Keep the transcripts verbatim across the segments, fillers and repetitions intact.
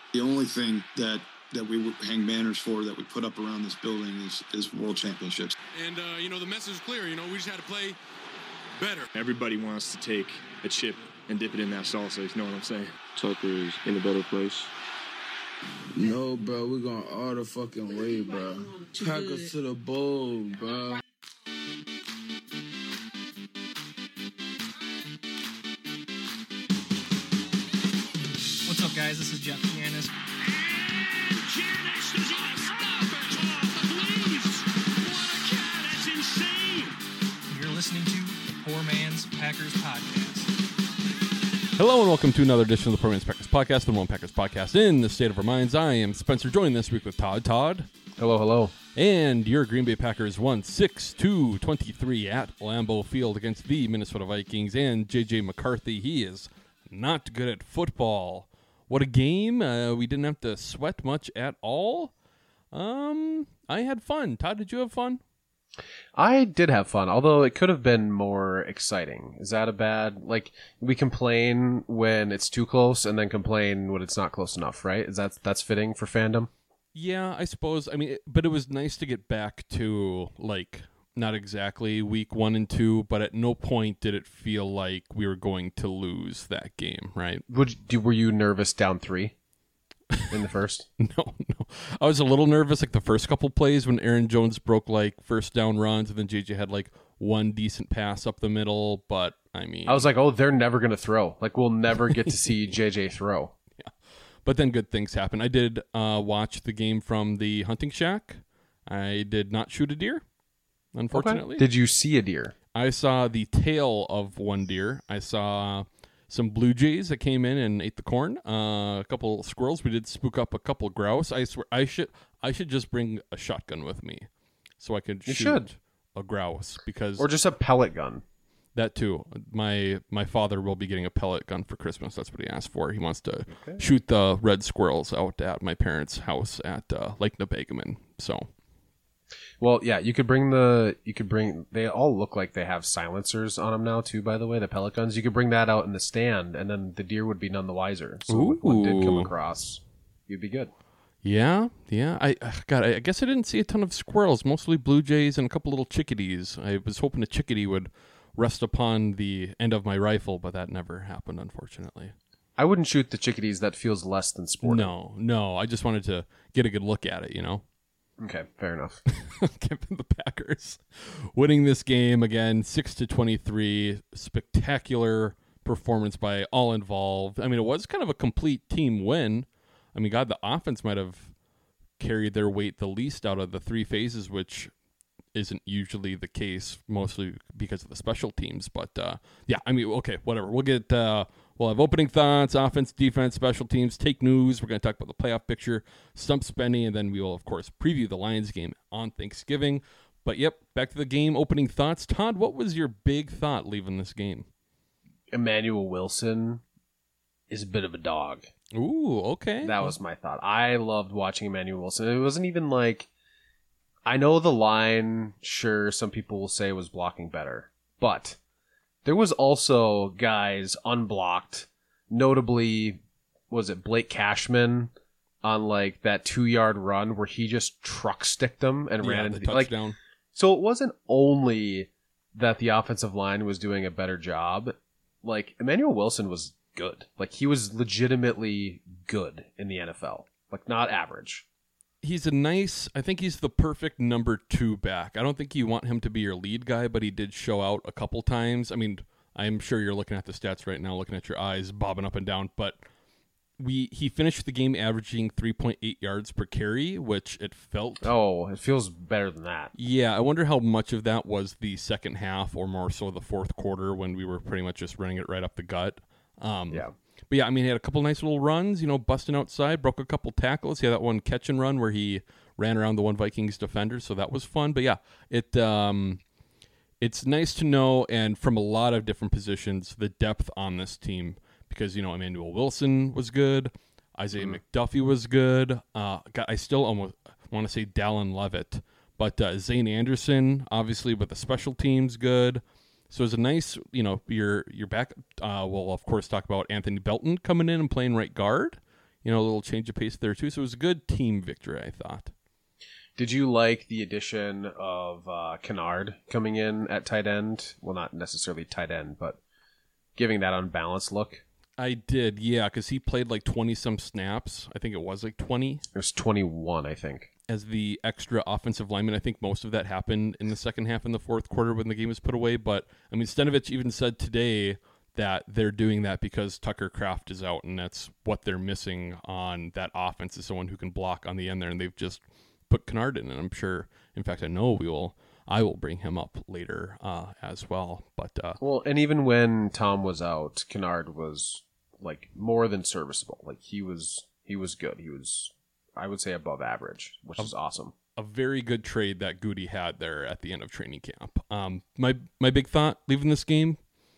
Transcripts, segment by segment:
The only thing that that we would hang banners for, that we put up around this building, is is world championships. And uh, you know, the message is clear. You know, we just had to play better. Everybody wants to take a chip and dip it in that salsa. You know what I'm saying? Tucker is in a better place. No, bro, we're going all the fucking way, bro. Pack us to the bowl, bro. What's up, guys? This is Jeff Giannis. Giannis does not stop it. Oh, please. What a cat. That's insane. You're listening to the Poor Man's Packers Podcast. Hello and welcome to another edition of the Poor Man's Packers Podcast, the One Packers Podcast in the state of our minds. I am Spencer, joined this week with Todd. Todd. Hello, hello. And your Green Bay Packers won six two twenty-three at Lambeau Field against the Minnesota Vikings. And J J McCarthy, he is not good at football. What a game. Uh, we didn't have to sweat much at all. Um, I had fun. Todd, did you have fun? I did have fun, although it could have been more exciting. Is that a bad... Like, we complain when it's too close and then complain when it's not close enough, right? Is that that's fitting for fandom? Yeah, I suppose. I mean, it, but it was nice to get back to, like, not exactly week one and two, but at no point did it feel like we were going to lose that game, right? Would Were you nervous down three in the first? no, no. I was a little nervous, like, the first couple plays when Aaron Jones broke, like, first down runs, and then J J had, like, one decent pass up the middle, but, I mean... I was like, oh, they're never going to throw. Like, we'll never get to see J J throw. Yeah. But then good things happen. I did uh, watch the game from the hunting shack. I did not shoot a deer, unfortunately. Okay. Did you see a deer? I saw the tail of one deer. I saw some blue jays that came in and ate the corn. Uh, a couple squirrels. We did spook up a couple grouse. I swear, I should I should just bring a shotgun with me so I could you shoot should. a grouse, because or just a pellet gun. That too. My my father will be getting a pellet gun for Christmas. That's what he asked for. He wants to okay. shoot the red squirrels out at my parents' house at uh, Lake Nebegaman. So. Well, yeah, you could bring the, you could bring, they all look like they have silencers on them now too, by the way, the pellet guns. You could bring that out in the stand, and then the deer would be none the wiser. So Ooh. when one did come across, you'd be good. Yeah, yeah. I God, I guess I didn't see a ton of squirrels, mostly blue jays and a couple little chickadees. I was hoping a chickadee would rest upon the end of my rifle, but that never happened, unfortunately. I wouldn't shoot the chickadees. That feels less than sporting. No, no. I just wanted to get a good look at it, you know? Okay, fair enough. Given the Packers winning this game again, six to twenty-three, spectacular performance by all involved. I mean, it was kind of a complete team win. I mean, God, the offense might have carried their weight the least out of the three phases, which isn't usually the case, mostly because of the special teams. But uh, yeah, I mean, okay, whatever. We'll get. Uh, We'll have opening thoughts, offense, defense, special teams, take news. We're going to talk about the playoff picture, stump spending, and then we will, of course, preview the Lions game on Thanksgiving. But, yep, back to the game, opening thoughts. Todd, what was your big thought leaving this game? Emmanuel Wilson is a bit of a dog. Ooh, okay. That was my thought. I loved watching Emmanuel Wilson. It wasn't even like... I know the line, sure, some people will say was blocking better, but... There was also guys unblocked, notably, was it Blake Cashman on like that two-yard run where he just truck sticked them and yeah, ran into the the touchdown. Like, so it wasn't only that the offensive line was doing a better job. Like Emmanuel Wilson was good. Like he was legitimately good in the N F L. Like not average. He's a nice, I think he's the perfect number two back. I don't think you want him to be your lead guy, but he did show out a couple times. I mean, I'm sure you're looking at the stats right now, looking at your eyes bobbing up and down, but we he finished the game averaging three point eight yards per carry, which it felt. Oh, it feels better than that. Yeah, I wonder how much of that was the second half or more so the fourth quarter when we were pretty much just running it right up the gut. Um, yeah. But yeah, I mean, he had a couple nice little runs, you know, busting outside, broke a couple tackles. He had that one catch and run where he ran around the one Vikings defender, so that was fun. But yeah, it um, it's nice to know, and from a lot of different positions, the depth on this team, because, you know, Emmanuel Wilson was good, Isaiah mm-hmm. McDuffie was good. Uh, God, I still almost want to say Dallin Levitt, but uh, Zane Anderson, obviously, with the special teams, good. So it's a nice, you know, you're you're back. Uh, we'll of course talk about Anthony Belton coming in and playing right guard. you know, a little change of pace there too. So it was a good team victory, I thought. Did you like the addition of uh, Kennard coming in at tight end? Well, not necessarily tight end, but giving that unbalanced look. I did, yeah, because he played like twenty-some snaps. I think it was like twenty. It was twenty-one, I think. As the extra offensive lineman. I think most of that happened in the second half in the fourth quarter when the game was put away. But, I mean, Stenavich even said today that they're doing that because Tucker Kraft is out, and that's what they're missing on that offense is someone who can block on the end there, and they've just put Kennard in, and I'm sure, in fact, I know we will, I will bring him up later uh, as well. But uh, Well, and even when Tom was out, Kennard was like more than serviceable. Like he was, he was good. He was, I would say, above average, which is awesome. A very good trade that Goody had there at the end of training camp. Um, my my big thought leaving this game,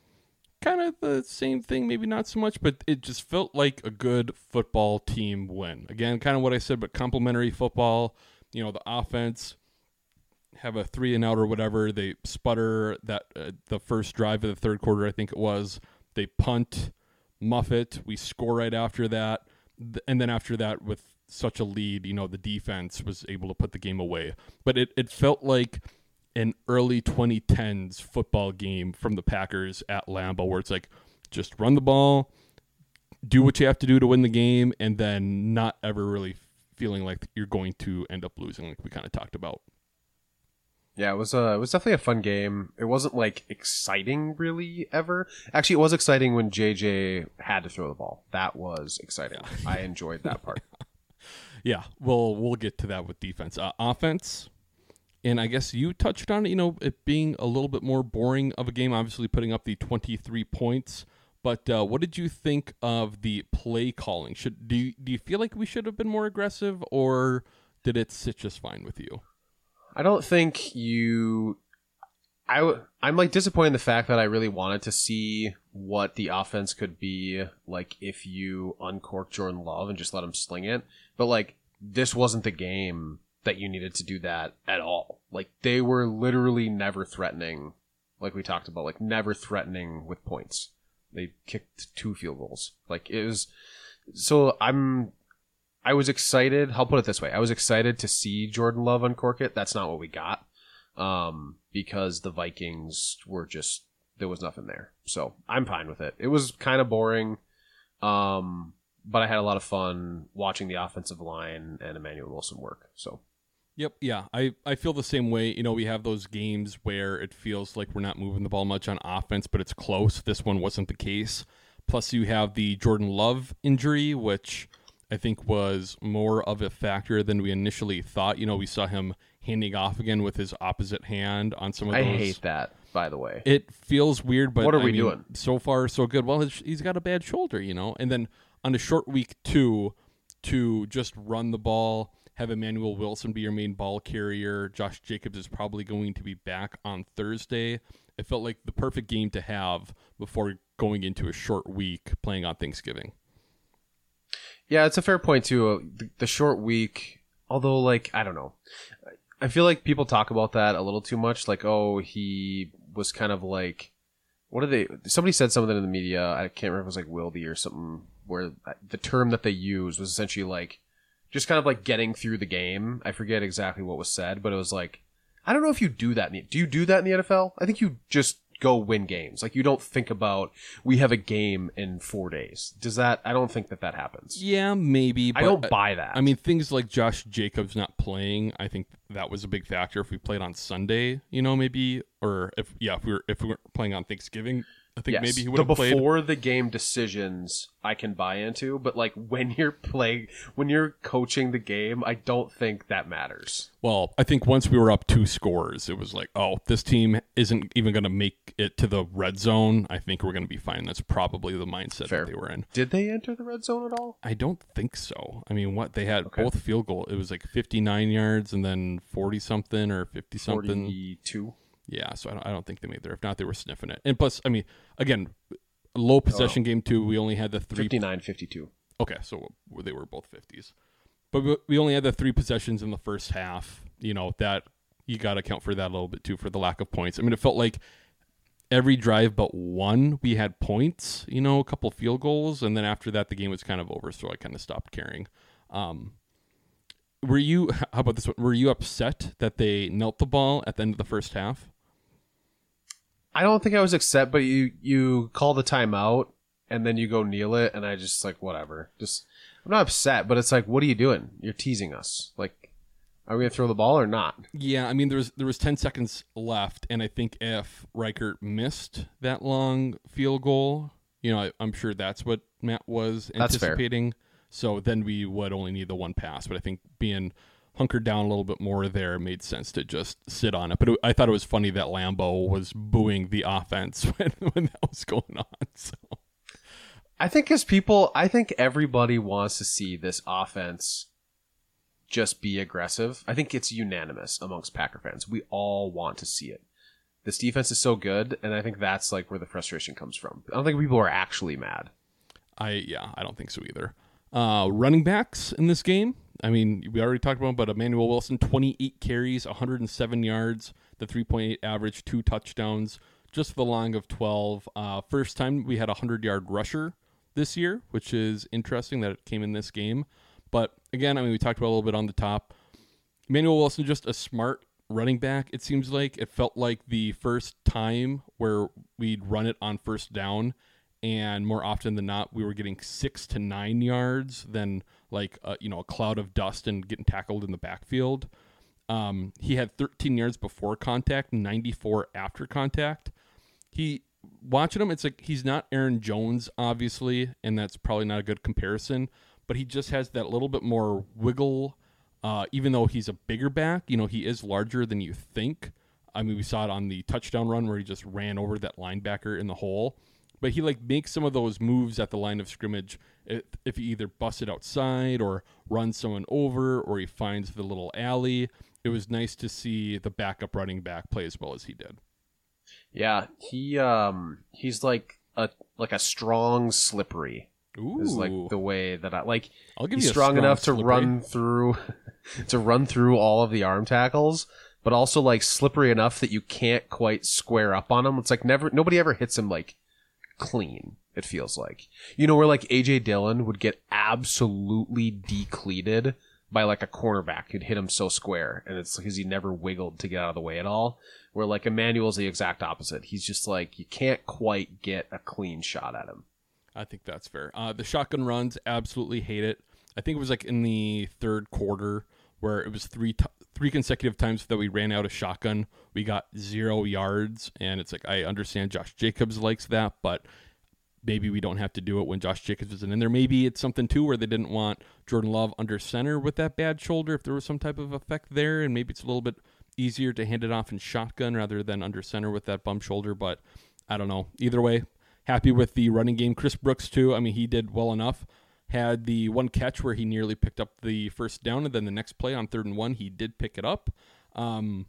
kind of the same thing, maybe not so much, but it just felt like a good football team win. Again, kind of what I said, but complimentary football. You know, the offense have a three and out or whatever. They sputter that uh, the first drive of the third quarter, I think it was. They punt, muff it. We score right after that. And then after that, with such a lead, you know, the defense was able to put the game away. But it, it felt like an early twenty tens football game from the Packers at Lambeau, where it's like, just run the ball, do what you have to do to win the game, and then not ever really feeling like you're going to end up losing, like we kind of talked about. Yeah, it was uh, it was definitely a fun game. It wasn't like exciting really ever. Actually, it was exciting when J J had to throw the ball. That was exciting. Yeah. I enjoyed that part. Yeah, well, we'll get to that with defense. Uh, offense, and I guess you touched on it, you know, it being a little bit more boring of a game, obviously putting up the twenty-three points. But uh, what did you think of the play calling? Should do you, do you feel like we should have been more aggressive, or did it sit just fine with you? I don't think you... I w- I'm like disappointed in the fact that I really wanted to see what the offense could be like if you uncork Jordan Love and just let him sling it. But like, this wasn't the game that you needed to do that at all. Like, they were literally never threatening, like we talked about, like never threatening with points. They kicked two field goals. Like, it was... So I'm... I was excited. I'll put it this way. I was excited to see Jordan Love uncork it. That's not what we got. Um, because the Vikings were just... There was nothing there. So I'm fine with it. It was kind of boring. Um, but I had a lot of fun watching the offensive line and Emmanuel Wilson work. So... Yep, yeah, I, I feel the same way. You know, we have those games where it feels like we're not moving the ball much on offense, but it's close. This one wasn't the case. Plus, you have the Jordan Love injury, which I think was more of a factor than we initially thought. You know, we saw him handing off again with his opposite hand on some of those. I hate that, by the way. It feels weird, but what are I we mean, doing? So far, so good. Well, he's got a bad shoulder, you know. And then on a short week two, to just run the ball, have Emmanuel Wilson be your main ball carrier. Josh Jacobs is probably going to be back on Thursday. It felt like the perfect game to have before going into a short week playing on Thanksgiving. Yeah, it's a fair point, too. The, the short week, although, like, I don't know. I feel like people talk about that a little too much. Like, oh, he was kind of like, what are they? Somebody said something in the media. I can't remember if it was like Wilby or something, where the term that they used was essentially like, just kind of like getting through the game. I forget exactly what was said, but it was like, I don't know if you do that. In the, do you do that in the N F L? I think you just go win games. Like, you don't think about, we have a game in four days. Does that, I don't think that that happens. Yeah, maybe. But I don't buy that. I mean, things like Josh Jacobs not playing, I think that was a big factor. If we played on Sunday, you know, maybe, or if, yeah, if we were, if we were playing on Thanksgiving, I think yes. maybe he would the have played. Before the game decisions, I can buy into, but like when you're playing, when you're coaching the game, I don't think that matters. Well, I think once we were up two scores, it was like, oh, this team isn't even going to make it to the red zone. I think we're going to be fine. That's probably the mindset Fair. that they were in. Did they enter the red zone at all? I don't think so. I mean, what they had Okay. both field goal. It was like fifty-nine yards and then forty something or fifty something. forty-two Yeah, so I don't, I don't think they made there. If not, they were sniffing it. And plus, I mean, again, low possession Oh. game too. We only had the three. fifty-nine fifty-two Okay, so they were both fifties. But we- we only had the three possessions in the first half. You know, that you got to account for that a little bit too, for the lack of points. I mean, it felt like every drive but one, we had points, you know, a couple field goals. And then after that, the game was kind of over. So I kind of stopped caring. Um, were you, how about this one? Were you upset that they knelt the ball at the end of the first half? I don't think I was upset, but you, you call the timeout and then you go kneel it. And I just like, whatever. Just, I'm not upset, but it's like, what are you doing? You're teasing us. Like, are we going to throw the ball or not? Yeah, I mean, there was, there was ten seconds left. And I think if Reichert missed that long field goal, you know, I, I'm sure that's what Matt was That's fair. anticipating. So then we would only need the one pass. But I think being hunkered down a little bit more there made sense to just sit on it. But it, I thought it was funny that Lambeau was booing the offense when, when that was going on. So I think as people, I think everybody wants to see this offense just be aggressive. I think it's unanimous amongst Packer fans. We all want to see it. This defense is so good, and I think that's like where the frustration comes from. I don't think people are actually mad. I yeah, I don't think so either. Uh, running backs in this game. I mean, we already talked about him, but Emmanuel Wilson, twenty-eight carries, one hundred seven yards, the three point eight average, two touchdowns, just the long of twelve. Uh, first time we had a hundred-yard rusher this year, which is interesting that it came in this game. But again, I mean, we talked about it a little bit on the top. Emmanuel Wilson, just a smart running back, it seems like. It felt like the first time where we'd run it on first down, and more often than not, we were getting six to nine yards than like a, you know a cloud of dust and getting tackled in the backfield. Um, he had thirteen yards before contact, ninety-four after contact. He watching him, it's like he's not Aaron Jones, obviously, and that's probably not a good comparison. But he just has that little bit more wiggle. Uh, even though he's a bigger back, you know he is larger than you think. I mean, we saw it on the touchdown run where he just ran over that linebacker in the hole. But he like makes some of those moves at the line of scrimmage if, if he either busts it outside or runs someone over or he finds the little alley. It was nice to see the backup running back play as well as he did. Yeah, he um he's like a like a strong slippery. Ooh. Is like the way that I like. I'll give he's you a strong, strong enough to slippery. run through to run through all of the arm tackles, but also like slippery enough that you can't quite square up on him. It's like never nobody ever hits him like clean. It feels like, you know, where like A J Dillon would get absolutely decleated by like a cornerback who'd hit him so square, and it's because he never wiggled to get out of the way at all. Where like Emmanuel's the exact opposite. He's just like you can't quite get a clean shot at him. I think that's fair. Uh, the shotgun runs, absolutely hate it. I think it was like in the third quarter where it was three t- three consecutive times that we ran out of shotgun. We got zero yards, and it's like I understand Josh Jacobs likes that, but maybe we don't have to do it when Josh Jacobs isn't in there. Maybe it's something too where they didn't want Jordan Love under center with that bad shoulder if there was some type of effect there, and maybe it's a little bit easier to hand it off in shotgun rather than under center with that bum shoulder, but I don't know. Either way, happy with the running game. Chris Brooks, too. I mean, he did well enough. Had the one catch where he nearly picked up the first down, and then the next play on third and one, he did pick it up. Um,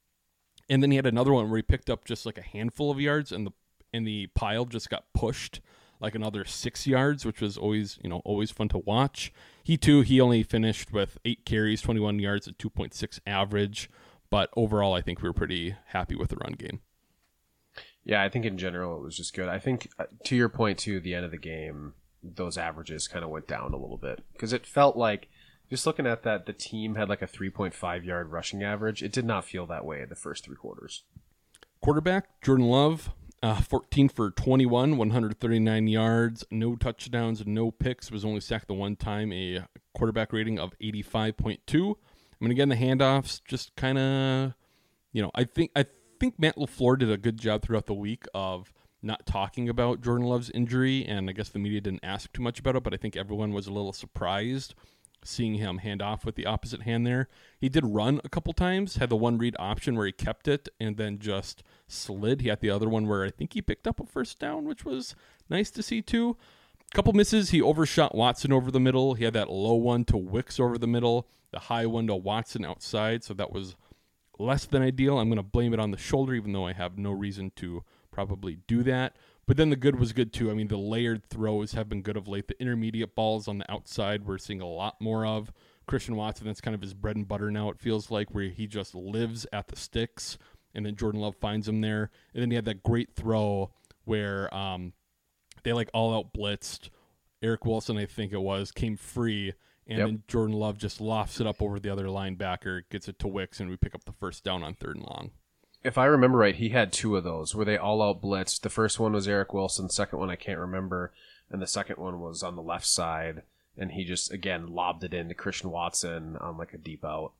and then he had another one where he picked up just like a handful of yards, and the and the pile just got pushed like another six yards, which was always, you know, always fun to watch. He, too, he only finished with eight carries, twenty-one yards, at two point six average. But overall, I think we were pretty happy with the run game. Yeah, I think in general it was just good. I think uh, to your point too, the end of the game, those averages kind of went down a little bit because it felt like just looking at that, the team had like a three point five yard rushing average. It did not feel that way in the first three quarters. Quarterback Jordan Love, uh, fourteen for twenty-one, one hundred thirty-nine yards, no touchdowns, no picks. Was only sacked the one time. A quarterback rating of eighty-five point two. I mean, again, the handoffs just kind of, you know, I think I. I think Matt LaFleur did a good job throughout the week of not talking about Jordan Love's injury, and I guess the media didn't ask too much about it, but I think everyone was a little surprised seeing him hand off with the opposite hand there. He did run a couple times, had the one read option where he kept it and then just slid. He had the other one where I think he picked up a first down, which was nice to see too. A couple misses. He overshot Watson over the middle. He had that low one to Wicks over the middle, the high one to Watson outside, so that was less than ideal. I'm going to blame it on the shoulder, even though I have no reason to probably do that. But then the good was good too. I mean, the layered throws have been good of late. The intermediate balls on the outside we're seeing a lot more of. Christian Watson, that's kind of his bread and butter now, it feels like, where he just lives at the sticks and then Jordan Love finds him there. And then he had that great throw where um, they like all out blitzed. Eric Wilson, I think it was, came free, and Yep. then Jordan Love just lofts it up over the other linebacker, gets it to Wicks, and we pick up the first down on third and long. If I remember right, he had two of those where they all out blitzed. The first one was Eric Wilson. Second one I can't remember, and the second one was on the left side, and he just again lobbed it into Christian Watson on like a deep out.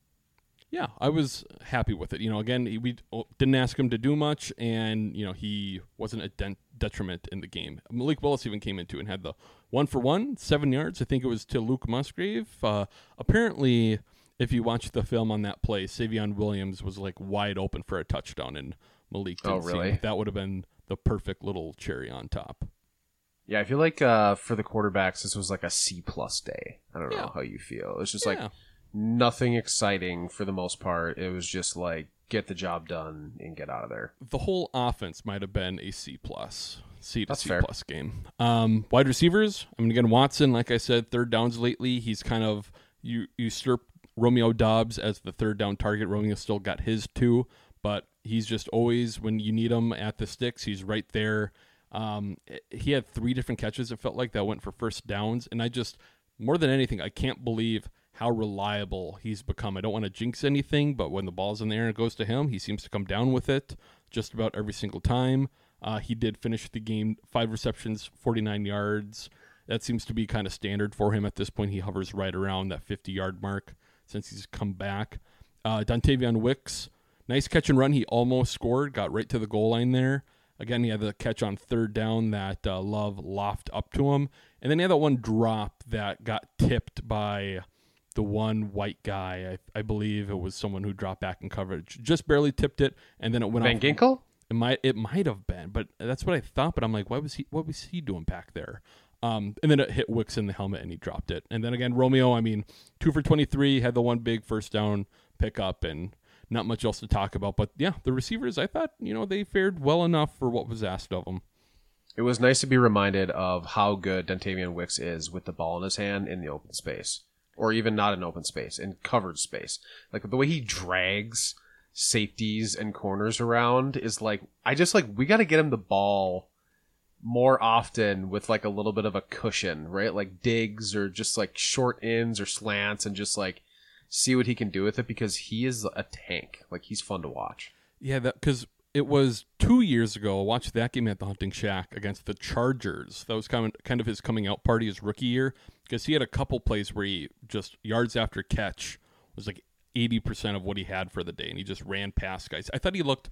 Yeah, I was happy with it. You know, again, we didn't ask him to do much, and you know he wasn't a de- detriment in the game. Malik Willis even came into it and had the one for one, seven yards. I think it was to Luke Musgrave. Uh, apparently, if you watch the film on that play, Savion Williams was like wide open for a touchdown, and Malik didn't Oh, really? see it. That would have been the perfect little cherry on top. Yeah, I feel like uh, for the quarterbacks, this was like a C plus day. I don't know Yeah. how you feel. It's just Yeah. like nothing exciting for the most part. It was just like get the job done and get out of there. The whole offense might have been a C plus, C to That's C fair. plus game. Um, wide receivers. I mean, again, Watson, like I said, third downs lately. He's kind of you usurped Romeo Dobbs as the third down target. Romeo still got his too, but he's just always when you need him at the sticks, he's right there. Um, he had three different catches. It felt like that went for first downs, and I just more than anything, I can't believe how reliable he's become. I don't want to jinx anything, but when the ball's in the air and it goes to him, he seems to come down with it just about every single time. Uh, he did finish the game, five receptions, forty-nine yards. That seems to be kind of standard for him at this point. He hovers right around that fifty-yard mark since he's come back. Uh, Dontavian Wicks, nice catch and run. He almost scored, got right to the goal line there. Again, he had the catch on third down that uh, Love lofted up to him. And then he had that one drop that got tipped by the one white guy. I, I believe it was someone who dropped back in coverage. Just barely tipped it, and then it went Van off. Ginkel? It might it might have been, but that's what I thought. But I'm like, what was he what was he doing back there? Um, and then it hit Wicks in the helmet, and he dropped it. And then again, Romeo, I mean, two for twenty-three, had the one big first down pickup, and not much else to talk about. But yeah, the receivers, I thought, you know, they fared well enough for what was asked of them. It was nice to be reminded of how good Dontavian Wicks is with the ball in his hand in the open space, or even not in open space, in covered space. Like the way he drags safeties and corners around is like, I just like, we got to get him the ball more often with like a little bit of a cushion, right? Like digs or just like short ins or slants, and just like see what he can do with it, because he is a tank. Like he's fun to watch. Yeah, that because it was two years ago. I watched that game at the Hunting Shack against the Chargers. That was kind of, kind of his coming out party his rookie year, because he had a couple plays where he just yards after catch was like eighty percent of what he had for the day, and he just ran past guys. I thought he looked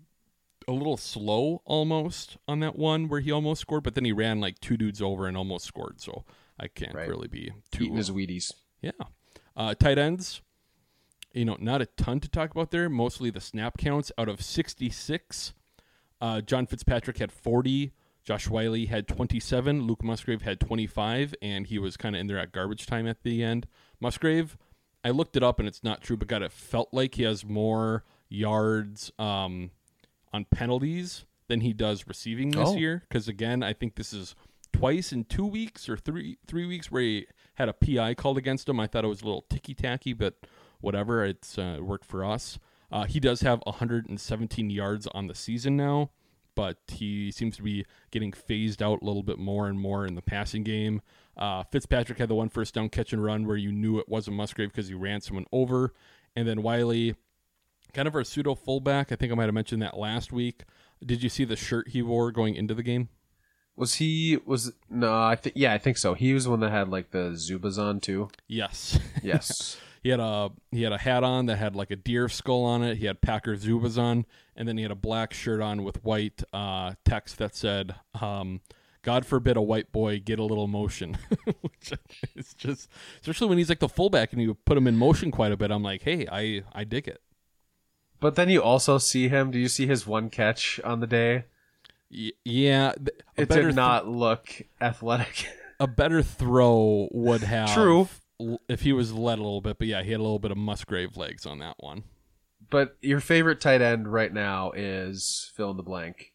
a little slow almost on that one where he almost scored, but then he ran like two dudes over and almost scored. So I can't Right. really be too Eating his Wheaties. yeah. Uh, tight ends, you know, not a ton to talk about there. Mostly the snap counts. Out of sixty-six, uh, John Fitzpatrick had forty. Josh Wiley had twenty-seven. Luke Musgrave had twenty-five, and he was kind of in there at garbage time at the end. Musgrave, I looked it up, and it's not true, but God, it felt like he has more yards um, on penalties than he does receiving this Oh. year. Because, again, I think this is twice in two weeks or three three weeks where he had a P I called against him. I thought it was a little ticky-tacky, but whatever. It's uh, it worked for us. Uh, he does have one hundred seventeen yards on the season now, but he seems to be getting phased out a little bit more and more in the passing game. Uh, Fitzpatrick had the one first down catch and run where you knew it wasn't Musgrave because he ran someone over. And then Wiley, kind of our pseudo fullback. I think I might have mentioned that last week. Did you see the shirt he wore going into the game? Was he, was, no, I think, yeah, I think so. He was the one that had like the Zubas on too. Yes. Yes. He had a he had a hat on that had like a deer skull on it. He had Packer Zubas on, and then he had a black shirt on with white uh, text that said, um, "God forbid a white boy get a little motion." Which is just, especially when he's like the fullback and you put him in motion quite a bit. I'm like, hey, I I dig it. But then you also see him. Do you see his one catch on the day? Y- yeah, th- a It better did not look athletic. a better throw would have True. l- if he was led a little bit, but yeah, he had a little bit of Musgrave legs on that one. But your favorite tight end right now is fill in the blank.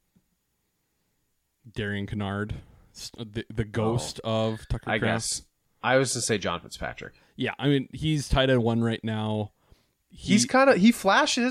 Darian Kennard, s- the the ghost of Tucker I Kraft. guess. I was to say John Fitzpatrick. Yeah, I mean he's tight end one right now. He, He's kind of he flashes.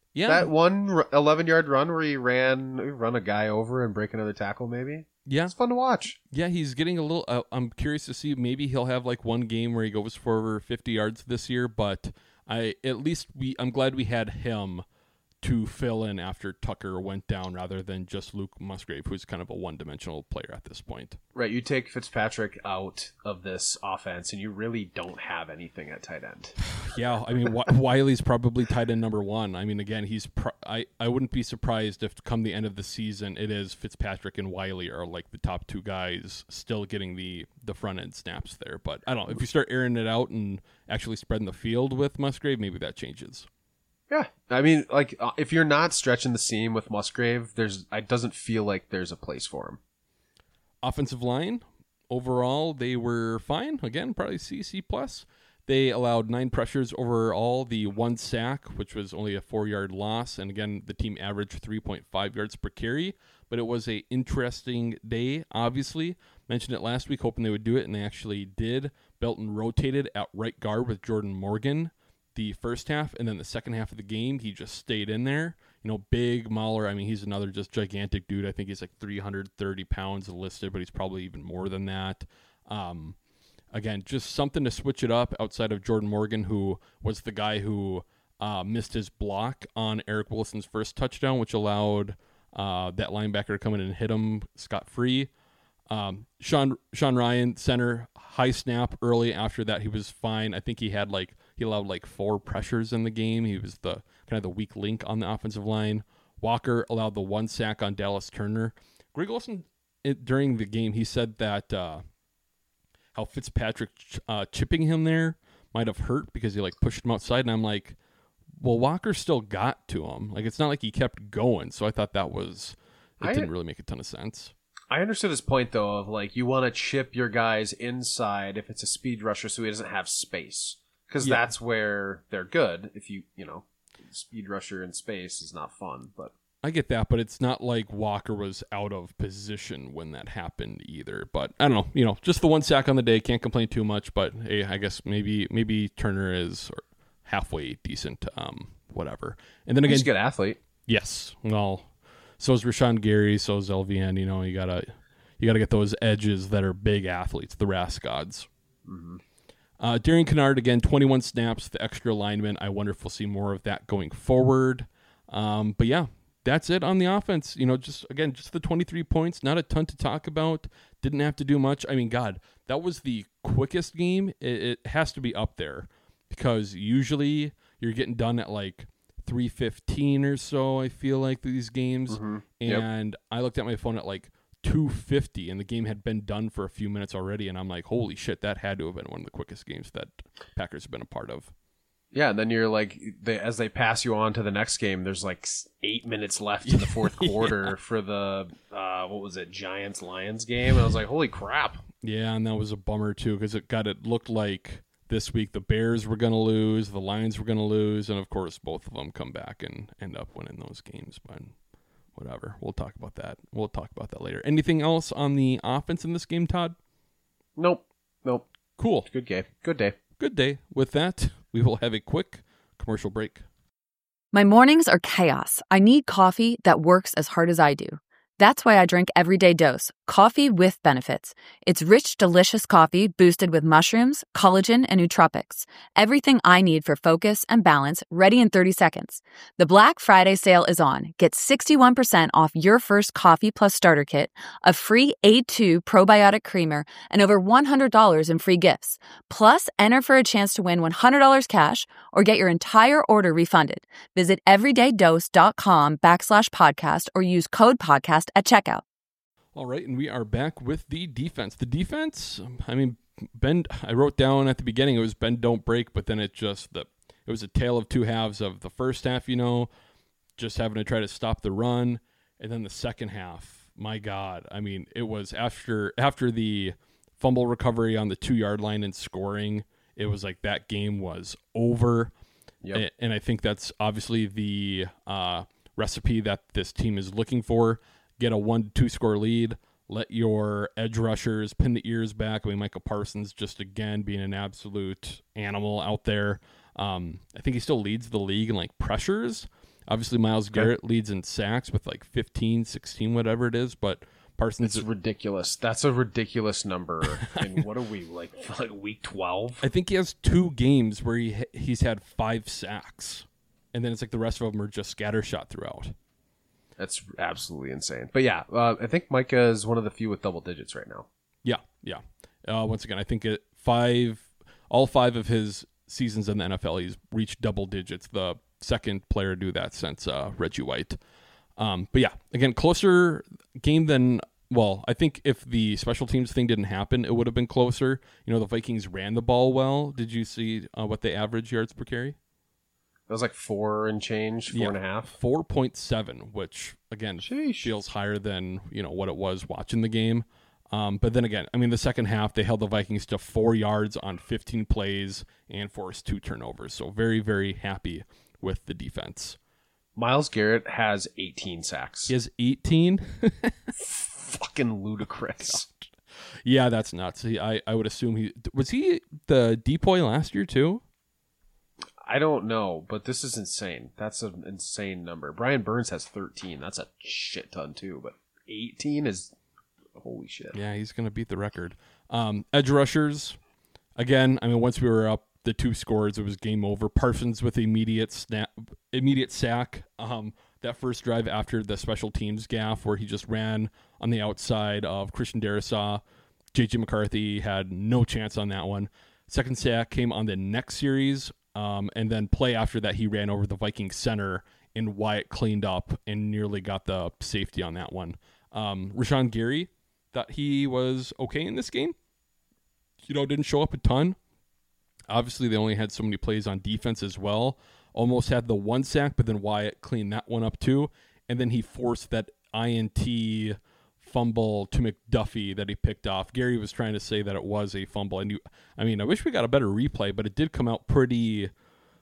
Yeah. That one eleven-yard run where he ran run a guy over and break another tackle, maybe? Yeah. It's fun to watch. Yeah, he's getting a little uh, I'm curious to see, maybe he'll have like one game where he goes for over fifty yards this year, but I at least we I'm glad we had him to fill in after Tucker went down rather than just Luke Musgrave, who's kind of a one-dimensional player at this point. Right, you take Fitzpatrick out of this offense, and you really don't have anything at tight end. Yeah, I mean, w- Wiley's probably tight end number one. I mean, again, he's pro- I, I wouldn't be surprised if come the end of the season, it is Fitzpatrick and Wiley are like the top two guys still getting the, the front-end snaps there. But I don't know, if you start airing it out and actually spreading the field with Musgrave, maybe that changes. Yeah, I mean, like uh, if you're not stretching the seam with Musgrave, there's it doesn't feel like there's a place for him. Offensive line, overall, they were fine. Again, probably C, C plus. They allowed nine pressures overall, the one sack, which was only a four-yard loss. And again, the team averaged three point five yards per carry. But it was a interesting day, obviously. Mentioned it last week, hoping they would do it, and they actually did. Belton rotated at right guard with Jordan Morgan the first half, and then the second half of the game, he just stayed in there. You know, big Mauler. I mean, he's another just gigantic dude. I think he's like three hundred thirty pounds listed, but he's probably even more than that. Um, again, just something to switch it up outside of Jordan Morgan, who was the guy who uh, missed his block on Eric Wilson's first touchdown, which allowed uh, that linebacker to come in and hit him scot-free. Um, Sean Sean Ryan, center, high snap early. After that, he was fine. I think he had like he allowed like four pressures in the game. He was the kind of the weak link on the offensive line. Walker allowed the one sack on Dallas Turner. Greg Olsen, it, during the game, he said that uh, how Fitzpatrick ch- uh, chipping him there might have hurt because he like pushed him outside. And I'm like, well, Walker still got to him. Like, it's not like he kept going. So I thought that was it I, didn't really make a ton of sense. I understood his point, though, of like you want to chip your guys inside if it's a speed rusher so he doesn't have space. Because Yeah. that's where they're good. If you, you know, speed rusher in space is not fun. But I get that, but it's not like Walker was out of position when that happened either. But I don't know, you know, just the one sack on the day, can't complain too much. But hey, I guess maybe maybe Turner is halfway decent, um, whatever. And then again, he's a good athlete. Yes, well, so is Rashawn Gary, so is L V N. You know, you gotta you gotta get those edges that are big athletes, the Rask gods. Mm-hmm. Uh, Darian Kennard, again, twenty-one snaps, the extra lineman. I wonder if we'll see more of that going forward. Um, but yeah, that's it on the offense. You know, just again, just the twenty-three points, not a ton to talk about. Didn't have to do much. I mean, God, that was the quickest game. It, it has to be up there because usually you're getting done at like three fifteen or so, I feel like, these games. Mm-hmm. Yep. And I looked at my phone at like two fifty, and the game had been done for a few minutes already, and I'm like, holy shit, that had to have been one of the quickest games that Packers have been a part of. Yeah, and then you're like, they, as they pass you on to the next game, there's like eight minutes left in the fourth quarter Yeah. for the, uh, what was it, Giants-Lions game? And I was like, holy crap. Yeah, and that was a bummer too, because it got it looked like this week the Bears were going to lose, the Lions were going to lose, and of course both of them come back and end up winning those games. But whatever, we'll talk about that. We'll talk about that later. Anything else on the offense in this game, Todd? Nope. Nope. Cool. Good game. Good day. Good day. With that, we will have a quick commercial break. My mornings are chaos. I need coffee that works as hard as I do. That's why I drink Everyday Dose, coffee with benefits. It's rich, delicious coffee boosted with mushrooms, collagen, and nootropics. Everything I need for focus and balance, ready in thirty seconds. The Black Friday sale is on. Get sixty-one percent off your first Coffee Plus starter kit, a free A two probiotic creamer, and over one hundred dollars in free gifts. Plus, enter for a chance to win one hundred dollars cash or get your entire order refunded. Visit everydaydose.com backslash podcast or use code podcast at checkout. All right, and we are back with the defense. The defense, I mean, bend. I wrote down at the beginning it was bend, don't break, but then it just the it was a tale of two halves of the first half, you know, just having to try to stop the run, and then the second half. My God, I mean, it was after after the fumble recovery on the two yard line and scoring, it was like that game was over. Yep. And I think that's obviously the uh, recipe that this team is looking for. Get a one to two score lead, let your edge rushers pin the ears back. I mean, Michael Parsons just again being an absolute animal out there. Um, I think he still leads the league in like pressures. Obviously, Myles Garrett leads in sacks with like fifteen, sixteen, whatever it is, but Parsons... It's ridiculous. That's a ridiculous number. And what are we, like, like week twelve? I think he has two games where he he's had five sacks, and then it's like the rest of them are just scattershot throughout. That's absolutely insane. But yeah, uh, I think Micah is one of the few with double digits right now. Yeah, yeah. Uh, once again, I think it five, all five of his seasons in the N F L, he's reached double digits. The second player to do that since uh, Reggie White. Um, but yeah, again, closer game than, well, I think if the special teams thing didn't happen, it would have been closer. You know, the Vikings ran the ball well. Did you see uh, what the average yards per carry? It was like four and change, four yeah, and a half. four point seven, which, again, Sheesh. feels higher than, you know, what it was watching the game. Um, but then again, I mean, the second half, they held the Vikings to four yards on fifteen plays and forced two turnovers. So very, very happy with the defense. Myles Garrett has eighteen sacks. He has eighteen? Fucking ludicrous. Yeah, that's nuts. He, I, I would assume he... Was he the depoy last year, too? I don't know, but this is insane. That's an insane number. Brian Burns has thirteen. That's a shit ton, too. But eighteen is... Holy shit. Yeah, he's going to beat the record. Um, edge rushers, again, I mean, once we were up the two scores, it was game over. Parsons with immediate snap, immediate sack. Um, that first drive after the special teams gaff where he just ran on the outside of Christian Darrisaw. J J McCarthy had no chance on that one. Second sack came on the next series, um, and then play after that, he ran over the Viking center, and Wyatt cleaned up and nearly got the safety on that one. Um, Rashawn Gary thought he was okay in this game. You know, didn't show up a ton. Obviously, they only had so many plays on defense as well. Almost had the one sack, but then Wyatt cleaned that one up too. And then he forced that I N T fumble to McDuffie that he picked off. Gary was trying to say that it was a fumble. I knew, I mean, I wish we got a better replay, but it did come out pretty...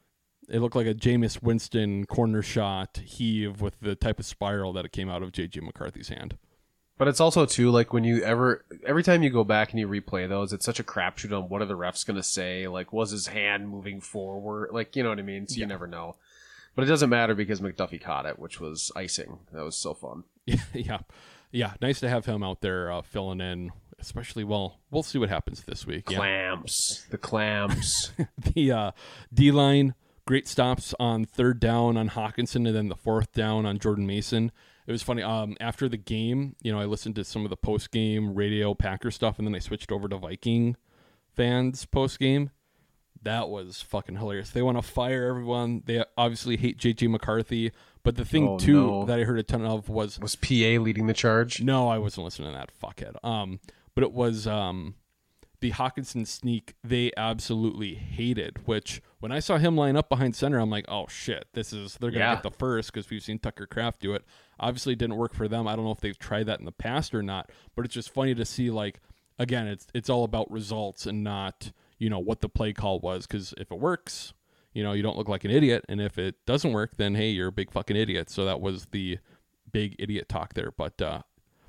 It looked like a Jameis Winston corner shot heave with the type of spiral that it came out of J J McCarthy's hand. But it's also, too, like when you ever, every time you go back and you replay those, it's such a crapshoot on what are the refs going to say. Like, was his hand moving forward? Like, you know what I mean? So yeah. You never know. But it doesn't matter because McDuffie caught it, which was icing. That was so fun. yeah. Yeah. Nice to have him out there uh, filling in, especially, well, we'll see what happens this week. Clamps. Yeah. The clamps. the uh, D-line, great stops on third down on Hawkinson and then the fourth down on Jordan Mason. It was funny. Um, after the game, you know, I listened to some of the post-game radio Packer stuff, and then I switched over to Viking fans post-game. That was fucking hilarious. They want to fire everyone. They obviously hate J J McCarthy. But the thing, oh, too, no. that I heard a ton of was... Was P A leading the charge? No, I wasn't listening to that fuckhead. Um, but it was... Um, the Hawkinson sneak they absolutely hated, which when I saw him line up behind center, I'm like, oh shit, this is, they're going to yeah. get the first because we've seen Tucker Kraft do it. Obviously it didn't work for them. I don't know if they've tried that in the past or not, but it's just funny to see, like, again, it's, it's all about results and not, you know, what the play call was. Cause if it works, you know, you don't look like an idiot. And if it doesn't work, then, hey, you're a big fucking idiot. So that was the big idiot talk there. But, uh,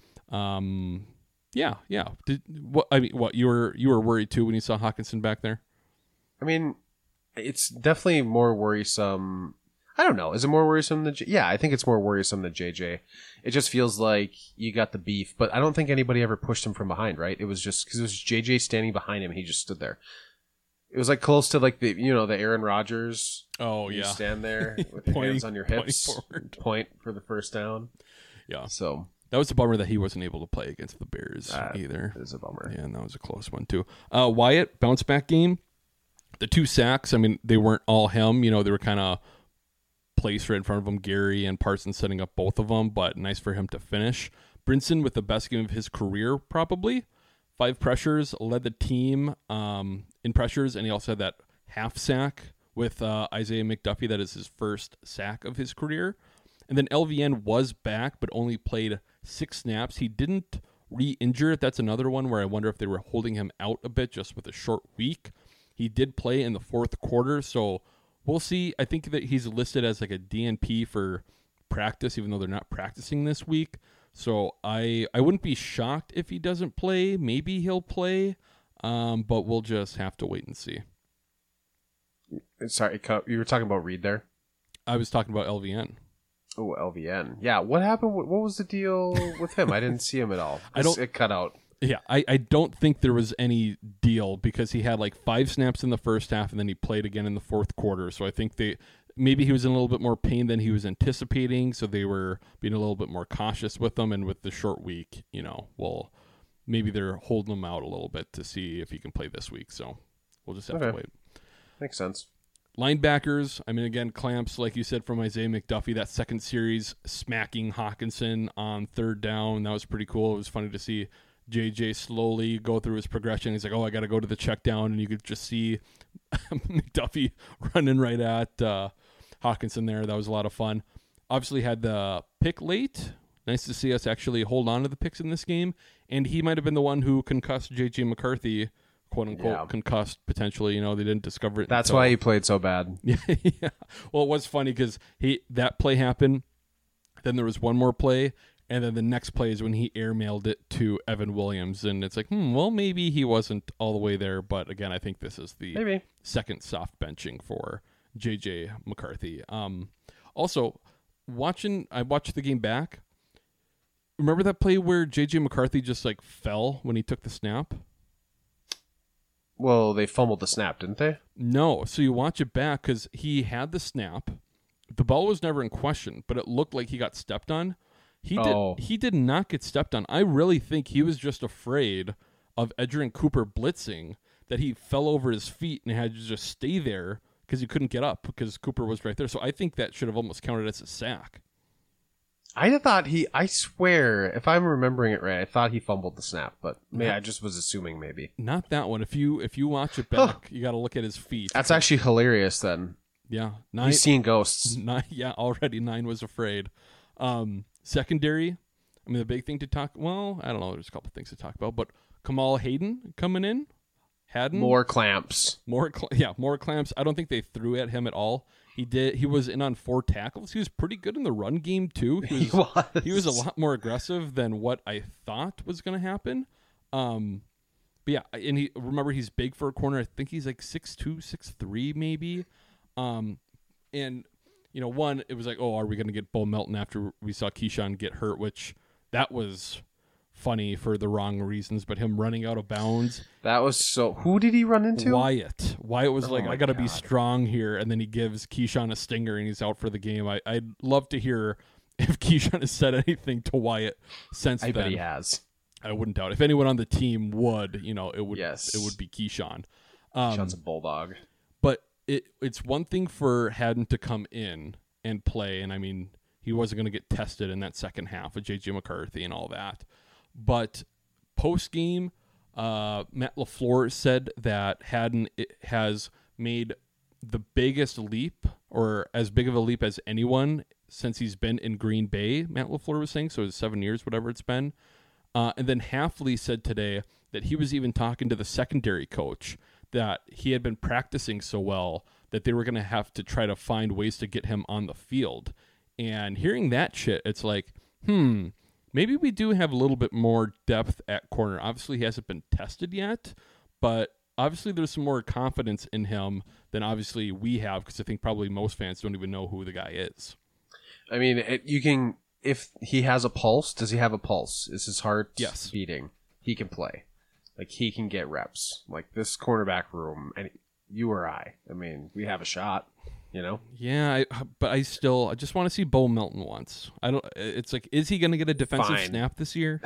um, Yeah, yeah. Did what? I mean, what you were you were worried too when you saw Hawkinson back there? I mean, it's definitely more worrisome. I don't know. Is it more worrisome than? J- yeah, I think it's more worrisome than J J. It just feels like you got the beef, but I don't think anybody ever pushed him from behind. Right? It was just because it was J J standing behind him. He just stood there. It was like close to like the you know the Aaron Rodgers. Oh you yeah. Stand there with your pointing, hands on your hips, point for the first down. Yeah. So. That was a bummer that he wasn't able to play against the Bears that either. It is a bummer. Yeah, and that was a close one too. Uh, Wyatt, bounce back game. The two sacks, I mean, they weren't all him. You know, they were kind of placed right in front of him. Gary and Parsons setting up both of them, but nice for him to finish. Brinson with the best game of his career, probably. Five pressures, led the team um, in pressures, and he also had that half sack with uh, Isaiah McDuffie. That is his first sack of his career. And then L V N was back, but only played six snaps. He didn't re-injure it. That's another one where I wonder if they were holding him out a bit just with a short week. He did play in the fourth quarter, so we'll see. I think that he's listed as like a D N P for practice, even though they're not practicing this week. So I I wouldn't be shocked if he doesn't play. Maybe he'll play, um, but we'll just have to wait and see. Sorry, you were talking about Reed there? I was talking about L V N. Oh, L V N. Yeah, what happened? What was the deal with him? I didn't see him at all. I don't. It cut out. Yeah, I, I don't think there was any deal because he had like five snaps in the first half and then he played again in the fourth quarter. So I think they maybe he was in a little bit more pain than he was anticipating. So they were being a little bit more cautious with him. And with the short week, you know, well, maybe they're holding him out a little bit to see if he can play this week. So we'll just have Okay. to wait. Makes sense. Linebackers, I mean, again, clamps, like you said, from Isaiah McDuffie, that second series smacking Hawkinson on third down. That was pretty cool. It was funny to see J J slowly go through his progression. He's like, oh, I got to go to the check down. And you could just see McDuffie running right at uh, Hawkinson there. That was a lot of fun. Obviously had the pick late. Nice to see us actually hold on to the picks in this game. And he might have been the one who concussed J J McCarthy, quote unquote, Yeah. concussed potentially. You know, they didn't discover it. That's until- why he played so bad. Yeah, yeah. Well, it was funny because he that play happened. Then there was one more play, and then the next play is when he airmailed it to Evan Williams, and it's like, hmm, well, maybe he wasn't all the way there, but again, I think this is the Maybe. second soft benching for J J McCarthy. Um, also, watching, I watched the game back. Remember that play where J J McCarthy just like fell when he took the snap? Well, they fumbled the snap, didn't they? No. So you watch it back because he had the snap. The ball was never in question, but it looked like he got stepped on. He did. Oh. He did not get stepped on. I really think he was just afraid of Edgerrin Cooper blitzing, that he fell over his feet and had to just stay there because he couldn't get up because Cooper was right there. So I think that should have almost counted as a sack. I thought he, I swear, if I'm remembering it right, I thought he fumbled the snap, but maybe I just was assuming maybe. Not that one. If you if you watch it back, you got to look at his feet. That's actually hilarious then. Yeah, nine. He's seeing ghosts. Nine, yeah, already nine was afraid. Um, secondary, I mean, the big thing to talk, well, I don't know, there's a couple things to talk about, but Kamal Hayden coming in, Haddon. More clamps. More, cl- yeah, more clamps. I don't think they threw at him at all. He did. He was in on four tackles. He was pretty good in the run game, too. He was, He was. He was a lot more aggressive than what I thought was going to happen. Um, but yeah, and he remember, he's big for a corner. I think he's like six two, six three maybe. Um, and, you know, one, it was like, oh, are we going to get Bo Melton after we saw Keyshawn get hurt, which that was funny for the wrong reasons, but him running out of bounds. That was so... Who did he run into? Wyatt. Wyatt was Oh like, my I got to be God. strong here, and then he gives Keyshawn a stinger, and he's out for the game. I, I'd love to hear if Keyshawn has said anything to Wyatt since I then. bet he has. I wouldn't doubt. If anyone on the team would, you know, it would Yes. it would be Keyshawn. Um, Keyshawn's a bulldog. but it it's one thing for Haddon to come in and play, and I mean, he wasn't going to get tested in that second half with J J McCarthy and all that. But post game, uh, Matt LaFleur said that Haddon it has made the biggest leap, or as big of a leap as anyone since he's been in Green Bay. Matt LaFleur was saying, so it's seven years, whatever it's been. Uh, and then Halfley said today that he was even talking to the secondary coach, that he had been practicing so well that they were going to have to try to find ways to get him on the field. And hearing that shit, it's like, hmm, maybe we do have a little bit more depth at corner. Obviously, he hasn't been tested yet, but obviously there's some more confidence in him than obviously we have, because I think probably most fans don't even know who the guy is. I mean, it, you can... If he has a pulse, does he have a pulse? Is his heart Yes. beating? He can play. Like, he can get reps. Like, this cornerback room, and you or I, I mean, we have a shot, you know? Yeah, I, but I still I just want to see Bo Melton once. I don't. It's like, is he going to get a defensive Fine. snap this year?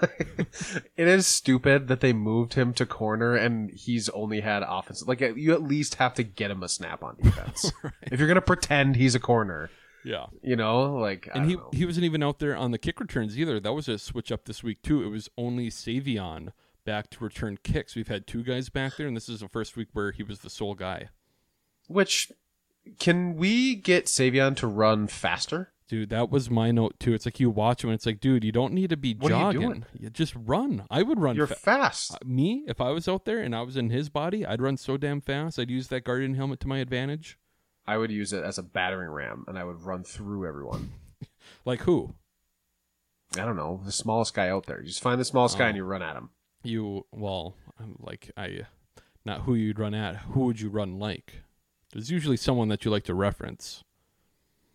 It is stupid that they moved him to corner and he's only had offensive. Like, you at least have to get him a snap on defense. Right. If you're going to pretend he's a corner, Yeah. you know? Like, I And don't he know. he wasn't even out there on the kick returns either. That was a switch up this week too. It was only Savion back to return kicks. We've had two guys back there, and this is the first week where he was the sole guy. Which, can we get Savion to run faster? Dude, that was my note too. It's like you watch him and it's like, dude, you don't need to be What are you jogging. doing? You just run. I would run. You're fa- fast. Uh, me, if I was out there and I was in his body, I'd run so damn fast. I'd use that Guardian helmet to my advantage. I would use it as a battering ram, and I would run through everyone. Like who? I don't know, the smallest guy out there. You just find the smallest guy Oh. and you run at him. You well, I'm like I, not who you'd run at. Who would you run like? There's usually someone that you like to reference.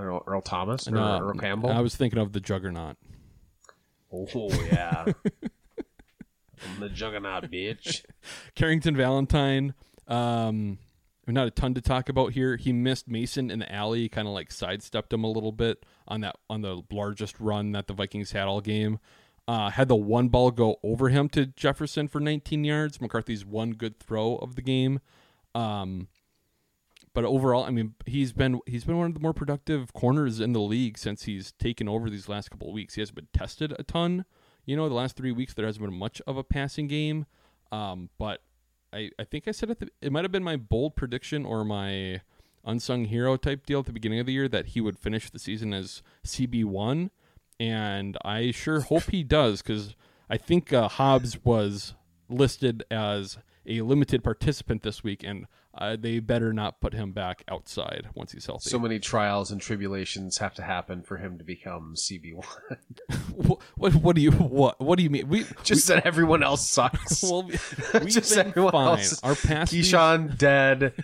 Earl, Earl Thomas or No, Earl Campbell. I was thinking of the Juggernaut. Oh yeah, I'm the Juggernaut, bitch. Carrington Valentine. Um, not a ton to talk about here. He missed Mason in the alley, kind of like sidestepped him a little bit on that on the largest run that the Vikings had all game. Uh, had the one ball go over him to Jefferson for nineteen yards. McCarthy's one good throw of the game. Um, but overall, I mean, he's been he's been one of the more productive corners in the league since he's taken over these last couple of weeks. He hasn't been tested a ton. You know, the last three weeks there hasn't been much of a passing game. Um, but I, I think I said at the, it might have been my bold prediction or my unsung hero type deal at the beginning of the year that he would finish the season as C B one. And I sure hope he does, because I think uh, Hobbs was listed as a limited participant this week, and uh, they better not put him back outside once he's healthy. So many trials and tribulations have to happen for him to become C B one. what, what what do you what what do you mean? We just we, that everyone else sucks. Well, we, we've just been everyone fine. else. Our past Keyshawn dead.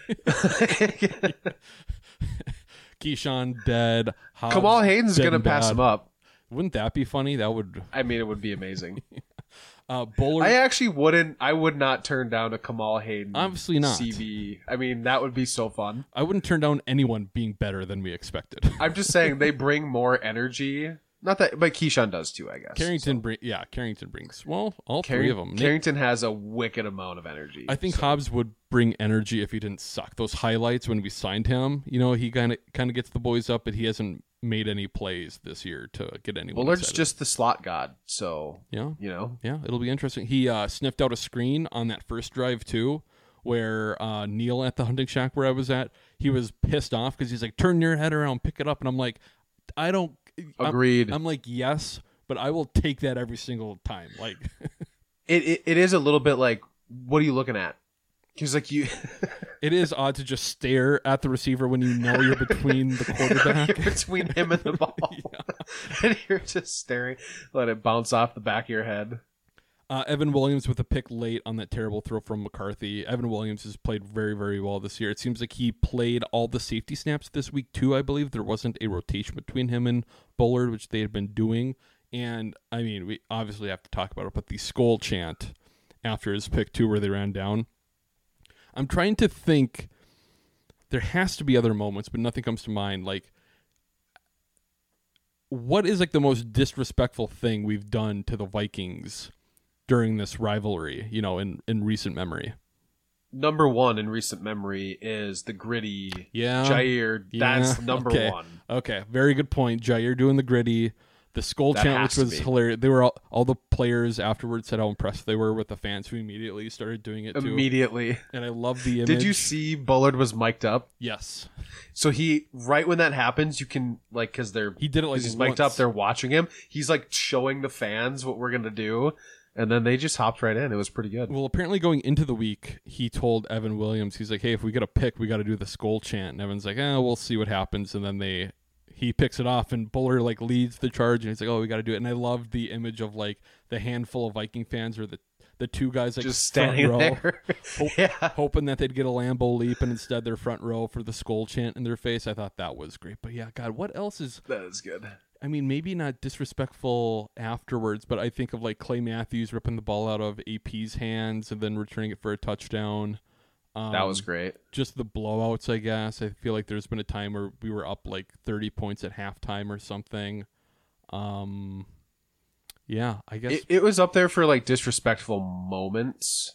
Keyshawn dead. Hobbs, Kamal Hayden's dead gonna and pass bad. him up. Wouldn't that be funny? That would. I mean, it would be amazing. uh, Bullard. I actually wouldn't. I would not turn down a Kamal Hayden. Obviously not. C B. I mean, that would be so fun. I wouldn't turn down anyone being better than we expected. I'm just saying they bring more energy. Not that, but Keyshawn does too, I guess. Carrington, so. bring, yeah, Carrington brings well all Carring- three of them. Carrington has a wicked amount of energy. I think so. Hobbs would bring energy if he didn't suck. Those highlights when we signed him, you know, he kind of kind of gets the boys up, but he hasn't made any plays this year to get anyone. Bullard's excited. just the slot god, so yeah, you know, yeah, it'll be interesting. He uh, sniffed out a screen on that first drive too, where uh, Neil at the hunting shack where I was at, he was pissed off because he's like, "Turn your head around, pick it up," and I'm like, "I don't." Agreed. I'm, I'm like, yes, but I will take that every single time. Like, it, it it is a little bit like, what are you looking at? He's like, you. It is odd to just stare at the receiver when you know you're between the quarterback, you're between him and the ball, yeah. and you're just staring, let it bounce off the back of your head. Uh, Evan Williams with a pick late on that terrible throw from McCarthy. Evan Williams has played very, very well this year. It seems like he played all the safety snaps this week, too, I believe. There wasn't a rotation between him and Bullard, which they had been doing. And, I mean, we obviously have to talk about it, but the skull chant after his pick, too, where they ran down. I'm trying to think. There has to be other moments, but nothing comes to mind. Like, what is, like, the most disrespectful thing we've done to the Vikings during this rivalry, you know, in, in recent memory? Number one in recent memory is the gritty. Yeah. Jair, Yeah. that's number okay. one. Okay, very good point. Jair doing the gritty. The skull That chant, has which to was be. hilarious. They were all, all the players afterwards said how impressed they were with the fans who immediately started doing it too. Immediately. And I love the image. Did you see Bullard was mic'd up? Yes. So he, right when that happens, you can, like, because they're, He did it like because he's mic'd once. up, they're watching him. He's like showing the fans what we're going to do. And then they just hopped right in. It was pretty good. Well, apparently going into the week, he told Evan Williams, he's like, hey, if we get a pick, we got to do the skull chant. And Evan's like, eh, we'll see what happens. And then they, he picks it off, and Bullard like leads the charge, and he's like, oh, we got to do it. And I loved the image of like the handful of Viking fans or the, the two guys like Just front standing row, there. hope, Yeah. hoping that they'd get a Lambeau leap, and instead they're front row for the skull chant in their face. I thought that was great. But yeah, God, what else is... That is good. I mean, maybe not disrespectful afterwards, but I think of like Clay Matthews ripping the ball out of A P's hands and then returning it for a touchdown. Um, That was great. Just the blowouts, I guess. I feel like there's been a time where we were up like thirty points at halftime or something. Um, yeah, I guess. It, it was up there for like disrespectful moments.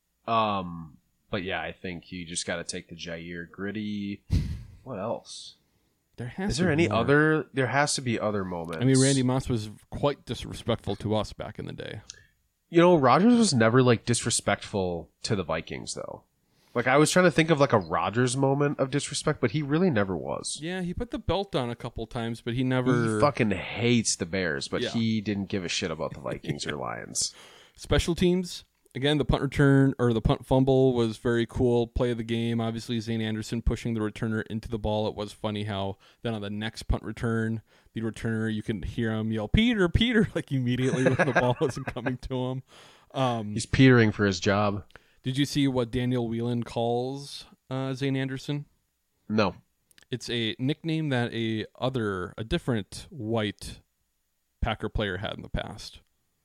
Um, but yeah, I think you just got to take the Jair gritty. What else? There has Is there to be any more. other? There has to be other moments. I mean, Randy Moss was quite disrespectful to us back in the day. You know, Rodgers was never like disrespectful to the Vikings, though. Like I was trying to think of like a Rodgers moment of disrespect, but he really never was. Yeah, he put the belt on a couple times, but he never. He fucking hates the Bears, but Yeah. he didn't give a shit about the Vikings or Lions. Special teams. Again, the punt return or the punt fumble was very cool. Play of the game. Obviously, Zane Anderson pushing the returner into the ball. It was funny how then on the next punt return, the returner, you can hear him yell, Peter, Peter, like immediately when the ball wasn't coming to him. Um, He's petering for his job. did you see what Daniel Whelan calls uh, Zane Anderson? No. It's a nickname that a other, a different white Packer player had in the past.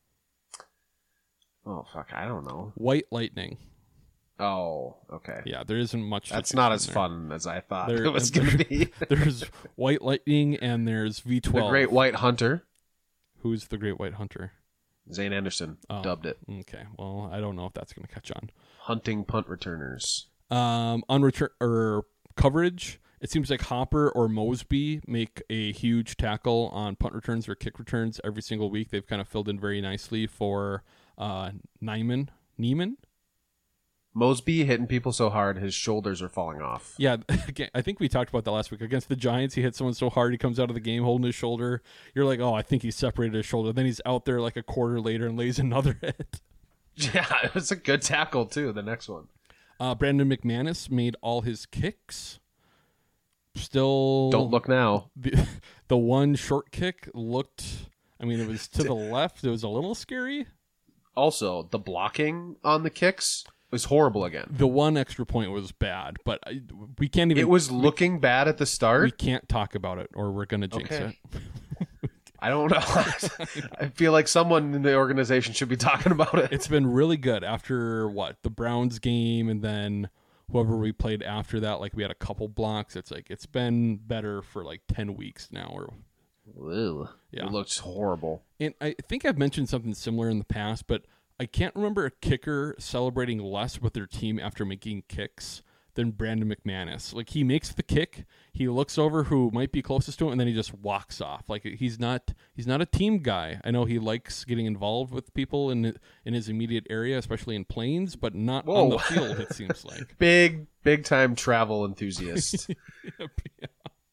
Oh, fuck. I don't know. White Lightning. Oh, okay. Yeah, there isn't much. That's not as there. fun as I thought There- it was going to be. There's White Lightning and there's V twelve. The Great White Hunter. Who's the Great White Hunter? Zane Anderson Oh, dubbed it. Okay, well, I don't know if that's going to catch on. Hunting punt returners. Um, on return or coverage, it seems like Hopper or Mosby make a huge tackle on punt returns or kick returns every single week. They've kind of filled in very nicely for uh, Neiman. Neiman? Mosby hitting people so hard his shoulders are falling off. Yeah, again, I think we talked about that last week. Against the Giants, he hit someone so hard he comes out of the game holding his shoulder. You're like, oh, I think he separated his shoulder. Then he's out there like a quarter later and lays another hit. Yeah, it was a good tackle, too, the next one. Uh, Brandon McManus made all his kicks. Still... Don't look now. The, the one short kick looked... I mean, it was to the left. It was a little scary. Also, the blocking on the kicks was horrible again. The one extra point was bad, but I, we can't even... It was we, looking bad at the start? We can't talk about it, or we're going to jinx Okay. it. I don't know. I feel like someone in the organization should be talking about it. It's been really good after, what, the Browns game, and then whoever we played after that, like we had a couple blocks. It's like, it's been better for like ten weeks now. Or Ew. Yeah. It looks horrible. And I think I've mentioned something similar in the past, but I can't remember a kicker celebrating less with their team after making kicks than Brandon McManus. Like, he makes the kick, he looks over who might be closest to him, and then he just walks off. Like, he's not he's not a team guy. I know he likes getting involved with people in in his immediate area, especially in planes, but not Whoa. on the field, it seems like. Big, big time travel enthusiast. Yep, yeah.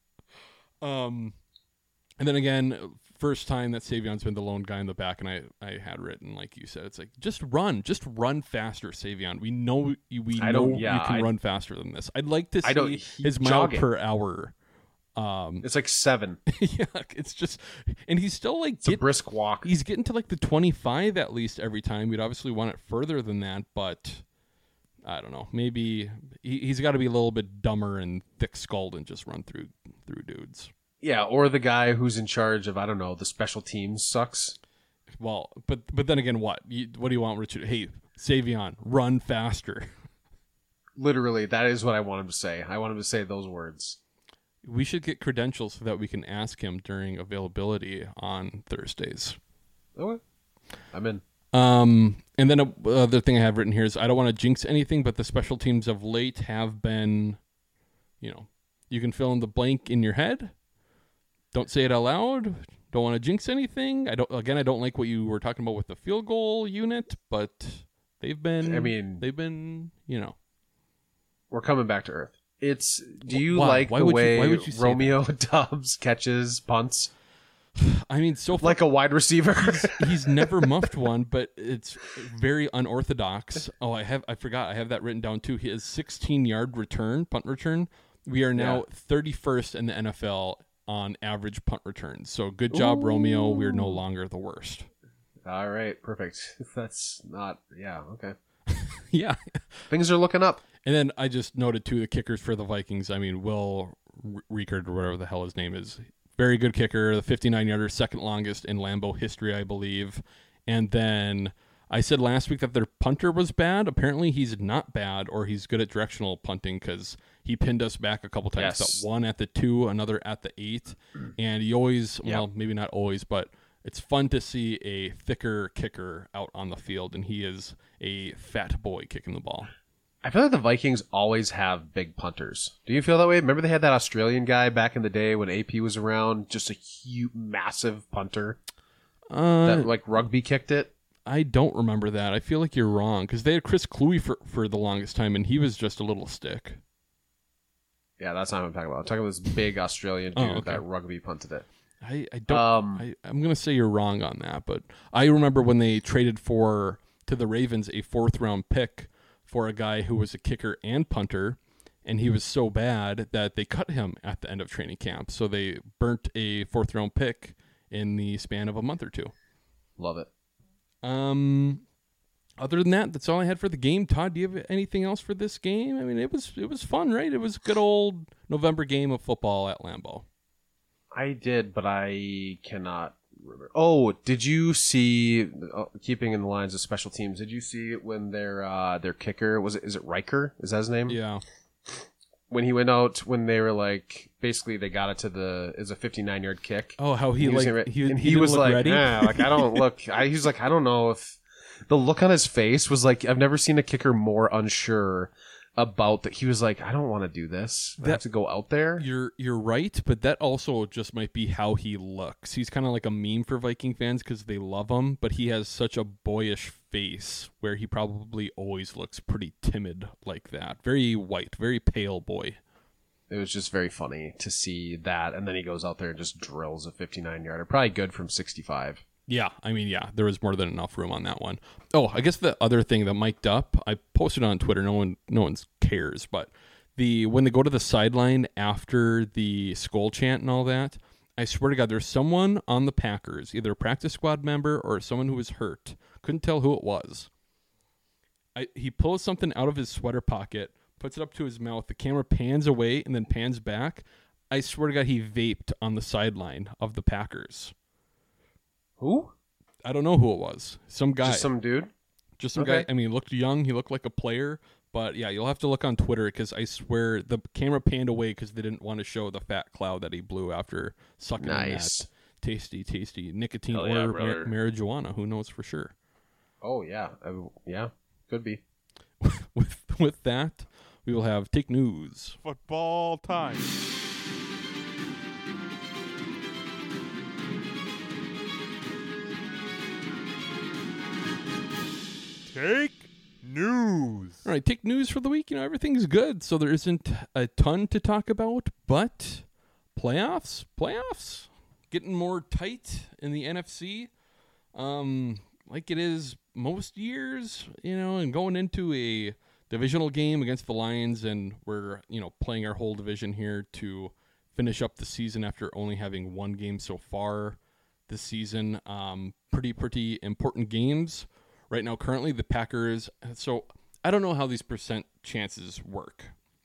Um, and then again, first time that Savion's been the lone guy in the back, and I, I had written, like you said, it's like, just run, just run faster, Savion. We know you, we I know don't- yeah, you can I- run faster than this. I'd like to I don't- see he- his mile jogging. per hour. Um, It's like seven. yeah, it's just, and he's still like, It's a get- brisk walk. he's getting to like the twenty-five at least every time. We'd obviously want it further than that, but I don't know. Maybe he, he's got to be a little bit dumber and thick-skulled and just run through through dudes. Yeah, or the guy who's in charge of, I don't know, the special teams sucks. Well, but but then again, what? You, what do you want Richard? Hey, Savion, run faster. Literally, that is what I want him to say. I want him to say those words. We should get credentials so that we can ask him during availability on Thursdays. Okay. I'm in. Um, and then a, other thing I have written here is I don't want to jinx anything, but the special teams of late have been, you know, you can fill in the blank in your head. Don't say it out loud. Don't want to jinx anything. I don't. Again, I don't like what you were talking about with the field goal unit, but they've been. I mean, they've been. You know, we're coming back to earth. It's. Do you Why? like Why the would you- way why would you say Romeo Dobbs catches punts I mean, so far, like a wide receiver? he's never muffed one, but it's very unorthodox. Oh, I have. I forgot. I have that written down too. His sixteen-yard return, punt return. We are now Yeah. thirty-first in the N F L on average punt returns. So good job, Ooh. Romeo. We're no longer the worst. All right, perfect. That's not. Yeah, okay. Yeah. Things are looking up. And then I just noted too the kickers for the Vikings. I mean, Will Rickard or whatever the hell his name is, very good kicker. The fifty-nine-yarder, second longest in Lambeau history, I believe. And then I said last week that their punter was bad. Apparently, he's not bad, or he's good at directional punting because he pinned us back a couple times. Yes. That one at the two, another at the eight, and he always, Yep. well, maybe not always, but it's fun to see a thicker kicker out on the field, and he is a fat boy kicking the ball. I feel like the Vikings always have big punters. Do you feel that way? Remember they had that Australian guy back in the day when A P was around, just a huge, massive punter Uh, that like rugby kicked it. I don't remember that. I feel like you're wrong because they had Chris Cluey for, for the longest time, and he was just a little stick. Yeah, that's not what I'm talking about. I'm talking about this big Australian Oh, dude okay. that rugby punted it. I, I don't. Um, I, I'm gonna say you're wrong on that, but I remember when they traded for to the Ravens a fourth round pick for a guy who was a kicker and punter, and he was so bad that they cut him at the end of training camp. So they burnt a fourth round pick in the span of a month or two. Love it. Um, other than that, that's all I had for the game. Todd, do you have anything else for this game? I mean, it was it was fun, right? It was a good old November game of football at Lambeau. I did, but I cannot remember. Oh, did you see? Uh, keeping in the lines of special teams, did you see when their uh, their kicker was it? Is it Riker? Is that his name? Yeah. When he went out, when they were like, basically they got it to the is a fifty-nine yard kick. Oh, how he, he like was, he, and he, he was look like, ready. eh, like I don't look. I, he was like, I don't know if the look on his face was like, I've never seen a kicker more unsure about that. He was like, I don't want to do this. I That- have to go out there. You're you're right, but that also just might be how he looks. He's kind of like a meme for Viking fans because they love him, but he has such a boyish face where he probably always looks pretty timid like that. Very white, very pale boy. It was just very funny to see that, and then he goes out there and just drills a fifty-nine yarder, probably good from sixty-five. Yeah, I mean, yeah, there was more than enough room on that one. Oh, I guess the other thing that mic'd up, I posted on Twitter. No one, no one cares, but the when they go to the sideline after the skull chant and all that, I swear to God, there's someone on the Packers, either a practice squad member or someone who was hurt. Couldn't tell who it was. I, he pulls something out of his sweater pocket, puts it up to his mouth. The camera pans away and then pans back. I swear to God, he vaped on the sideline of the Packers. Who? I don't know who it was. Some guy. Just some dude? Just some Okay. guy. I mean, he looked young. He looked like a player. But yeah, you'll have to look on Twitter because I swear the camera panned away because they didn't want to show the fat cloud that he blew after sucking on Nice. that tasty, tasty nicotine Hell or yeah, mar- brother. marijuana. Who knows for sure? Oh, yeah. Uh, yeah, could be. with with that, we will have Take News. Football time. Take news. All right, Take News for the week. You know, everything's good, so there isn't a ton to talk about, but playoffs, playoffs, getting more tight in the N F C, um, like it is most years, you know, and going into a divisional game against the Lions, and we're, you know, playing our whole division here to finish up the season after only having one game so far this season. Um, pretty, pretty important games. Right now, currently, the Packers, so I don't know how these percent chances work.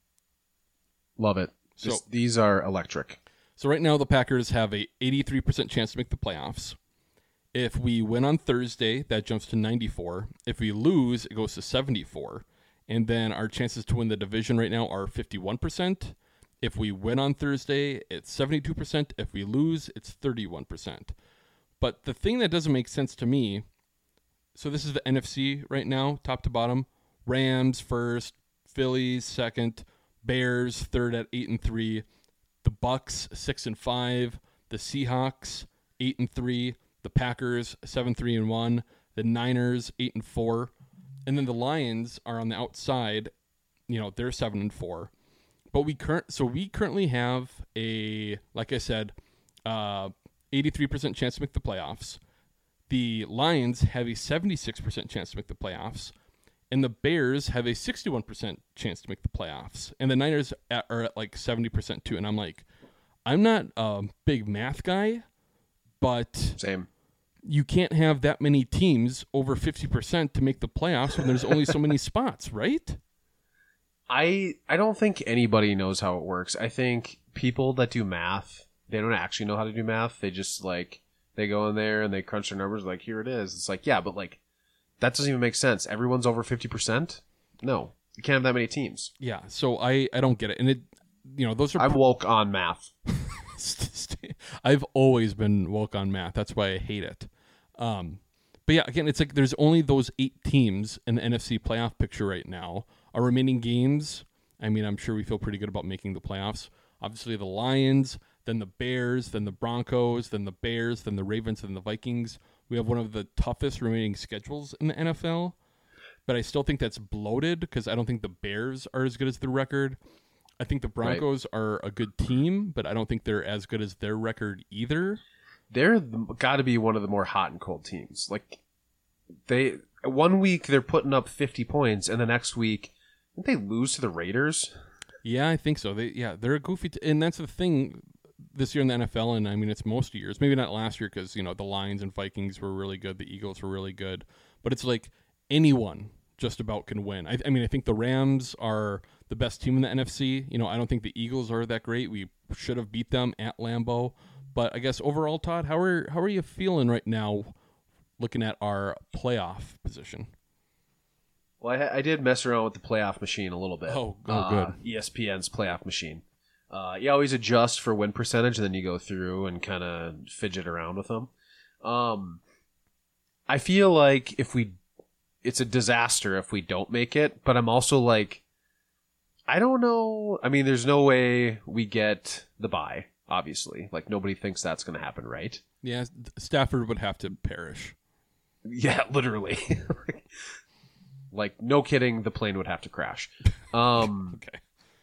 Love it. So- This- these are electric. So right now, the Packers have a eighty-three percent chance to make the playoffs. If we win on Thursday, that jumps to ninety-four. If we lose, it goes to seventy-four. And then our chances to win the division right now are fifty-one percent. If we win on Thursday, it's seventy-two percent. If we lose, it's thirty-one percent. But the thing that doesn't make sense to me, so this is the N F C right now, top to bottom. Rams first, Phillies second, Bears third at eight and three, the Bucks six and five, the Seahawks eight and three, the Packers seven three and one, the Niners eight and four, and then the Lions are on the outside. You know, they're seven and four. But we current so we currently have a, like I said, uh, eighty-three percent chance to make the playoffs. The Lions have a seventy-six percent chance to make the playoffs, and the Bears have a sixty-one percent chance to make the playoffs, and the Niners at, are at like seventy percent too. And I'm like, I'm not a big math guy, but Same. you can't have that many teams over fifty percent to make the playoffs when there's only so many spots, right? I I don't think anybody knows how it works. I think people that do math, they don't actually know how to do math. They just like they go in there and they crunch their numbers like, here it is. It's like, yeah, but like that doesn't even make sense. Everyone's over fifty percent? No. You can't have that many teams. Yeah, so I, I don't get it. And it, you know, those are I'm woke on math. I've always been woke on math. That's why I hate it. Um, but yeah, again, it's like there's only those eight teams in the N F C playoff picture right now. Our remaining games, I mean, I'm sure we feel pretty good about making the playoffs. Obviously, the Lions, then the Bears, then the Broncos, then the Bears, then the Ravens, then the Vikings. We have one of the toughest remaining schedules in the N F L. But I still think that's bloated because I don't think the Bears are as good as the record. I think the Broncos right. are a good team, but I don't think they're as good as their record either. They're got to be one of the more hot and cold teams. Like they, one week they're putting up fifty points, and the next week didn't they lose to the Raiders? Yeah, I think so. They yeah, they're a goofy, t- and that's the thing this year in the N F L. And I mean, it's most years. Maybe not last year because you know the Lions and Vikings were really good, the Eagles were really good, but it's like anyone just about can win. I, I mean, I think the Rams are the best team in the N F C. You know, I don't think the Eagles are that great. We should have beat them at Lambeau. But I guess overall, Todd, how are how are you feeling right now looking at our playoff position? Well, I, I did mess around with the playoff machine a little bit. Oh, oh uh, good. E S P N's playoff machine. Uh, you always adjust for win percentage, and then you go through and kind of fidget around with them. Um, I feel like if we, it's a disaster if we don't make it, but I'm also like, I don't know. I mean, there's no way we get the bye, obviously. Like, nobody thinks that's going to happen, right? Yeah, Stafford would have to perish. Yeah, literally. Like, no kidding, the plane would have to crash. Um, okay.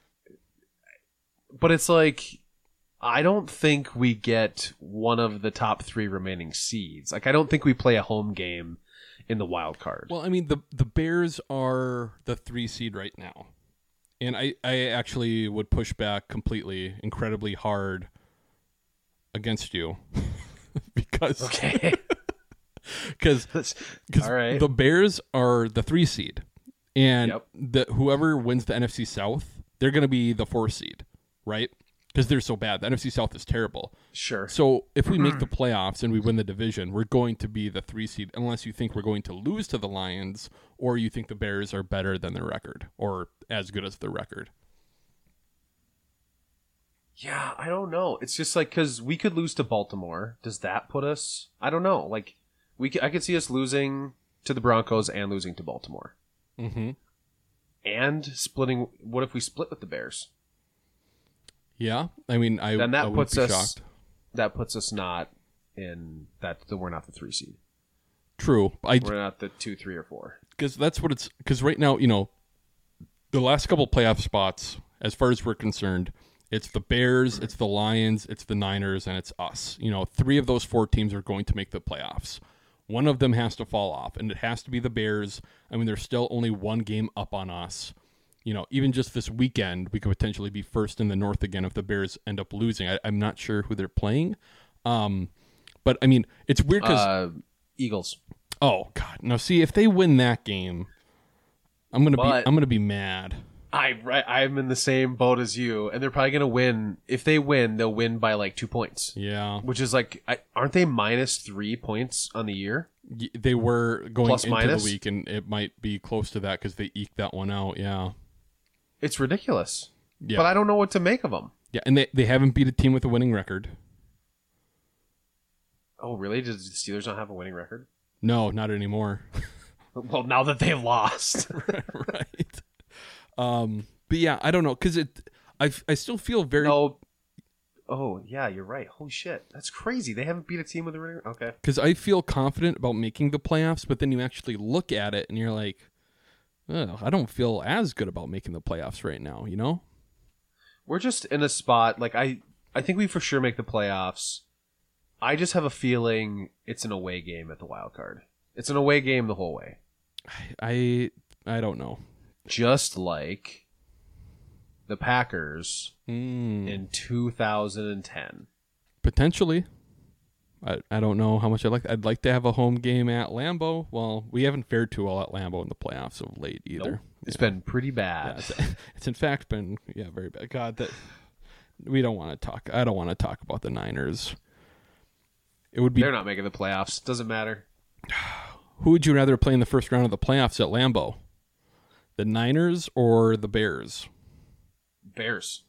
But it's like, I don't think we get one of the top three remaining seeds. Like, I don't think we play a home game in the wild card. Well, I mean, the the Bears are the three seed right now. And I, I actually would push back completely, incredibly hard against you. because okay. Because right. the Bears are the three seed. And Yep. the whoever wins the N F C South, they're going to be the four seed, right? Because they're so bad. The N F C South is terrible. Sure. So if we make the playoffs and we win the division, we're going to be the three seed, unless you think we're going to lose to the Lions or you think the Bears are better than their record or as good as their record. Yeah, I don't know. It's just like, because we could lose to Baltimore. Does that put us? I don't know. Like, we could, I could see us losing to the Broncos and losing to Baltimore. Mm-hmm. And splitting. What if we split with the Bears? Yeah, I mean, I then that I puts wouldn't be us. shocked. That puts us not in that. that we're not the three seed. True, I We're not the two, three, or four. because that's what it's. Because right now, you know, the last couple playoff spots, as far as we're concerned, it's the Bears, it's the Lions, it's the Niners, and it's us. You know, three of those four teams are going to make the playoffs. One of them has to fall off, and it has to be the Bears. I mean, there's still only one game up on us. You know, even just this weekend, we could potentially be first in the North again if the Bears end up losing. I, I'm not sure who they're playing. Um, but, I mean, it's weird because... Uh, Eagles. Oh, God. Now, see, if they win that game, I'm going to be But- I'm gonna be mad. I right, I'm in the same boat as you, and they're probably gonna win. If they win, they'll win by like two points. Yeah. Which is like, I, aren't they minus three points on the year? Y- They were going Plus, into minus? the week, and it might be close to that because they eked that one out. Yeah. It's ridiculous. Yeah. But I don't know what to make of them. Yeah, and they, they haven't beat a team with a winning record. Oh, really? Does the Steelers not have a winning record? No, not anymore. Well, now that they've lost. Right. Um, but yeah, I don't know, because it, I, I still feel very... No. Oh, yeah, you're right. Holy shit. That's crazy. They haven't beat a team with a winning record? Okay. Because I feel confident about making the playoffs, but then you actually look at it and you're like, oh, I don't feel as good about making the playoffs right now, you know? We're just in a spot, like, I, I think we for sure make the playoffs. I just have a feeling it's an away game at the wild card. It's an away game the whole way. I I don't know. Just like the Packers Mm, in two thousand ten. potentially. I, I don't know how much I'd like. I'd like to have a home game at Lambeau. Well, we haven't fared too well at Lambeau in the playoffs of late either. Nope. It's Yeah. been pretty Yeah, bad. it's, it's in fact been yeah very bad. God, that we don't want to talk. I don't want to talk about the Niners. It would be. They're not making the playoffs. Doesn't matter. Who would you rather play in the first round of the playoffs at Lambeau? The Niners or the Bears? Bears.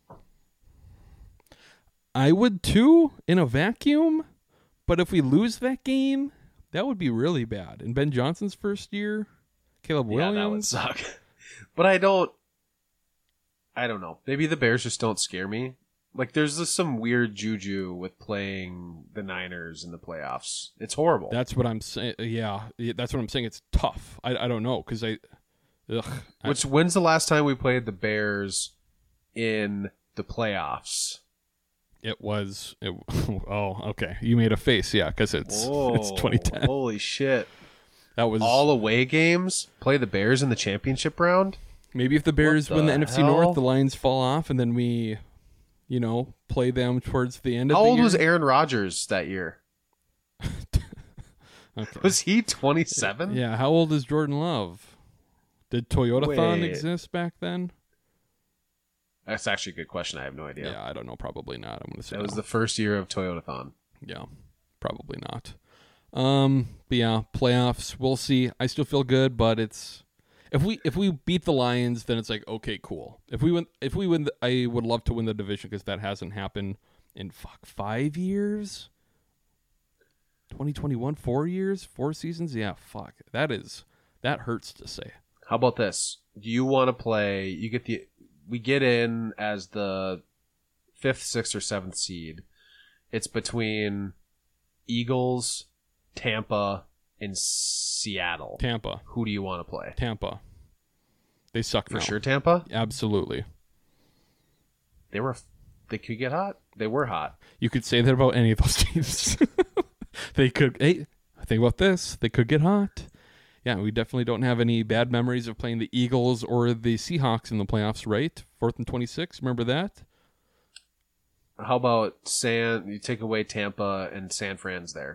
I would too in a vacuum, but if we lose that game, that would be really bad. In Ben Johnson's first year, Caleb Williams. Yeah, that would suck. But I don't. I don't know. Maybe the Bears just don't scare me. Like, there's just some weird juju with playing the Niners in the playoffs. It's horrible. That's what I'm saying. Yeah, yeah, that's what I'm saying. It's tough. I, I don't know because I, ugh, I- Which when's the last time we played the Bears in the playoffs? it was. It, oh, okay. You made a face, yeah, because it's Whoa, it's twenty ten. Holy shit! That was All away games. Play the Bears in the championship round. maybe if the Bears What win the the N F C hell? North, the Lions fall off, and then we, you know, play them towards the end of How the old year. was Aaron Rodgers that year? Okay. Was he twenty-seven? Yeah. How old is Jordan Love? Did Toyotathon Wait. exist back then? That's actually a good question. I have no idea. Yeah, I don't know. Probably not. I'm going to say That was no. the first year of Toyotathon. Yeah, probably not. Um, but yeah, playoffs. We'll see. I still feel good, but it's if we if we beat the Lions, then it's like okay, cool. If we win, if we win, the, I would love to win the division because that hasn't happened in fuck five years. twenty twenty-one, four years, four seasons. Yeah, fuck. That is that hurts to say. How about this? Do you want to play? You get the we get in as the fifth, sixth, or seventh seed. It's between Eagles, Tampa, and Seattle. Tampa. Who do you want to play? Tampa. They suck For now. sure, Tampa? Absolutely. They were they could get hot. They were hot. You could say that about any of those teams. They could hey, think about this. They could get hot. Yeah, we definitely don't have any bad memories of playing the Eagles or the Seahawks in the playoffs, right? Fourth and twenty-six, remember that? How about San you take away Tampa and San Fran's there?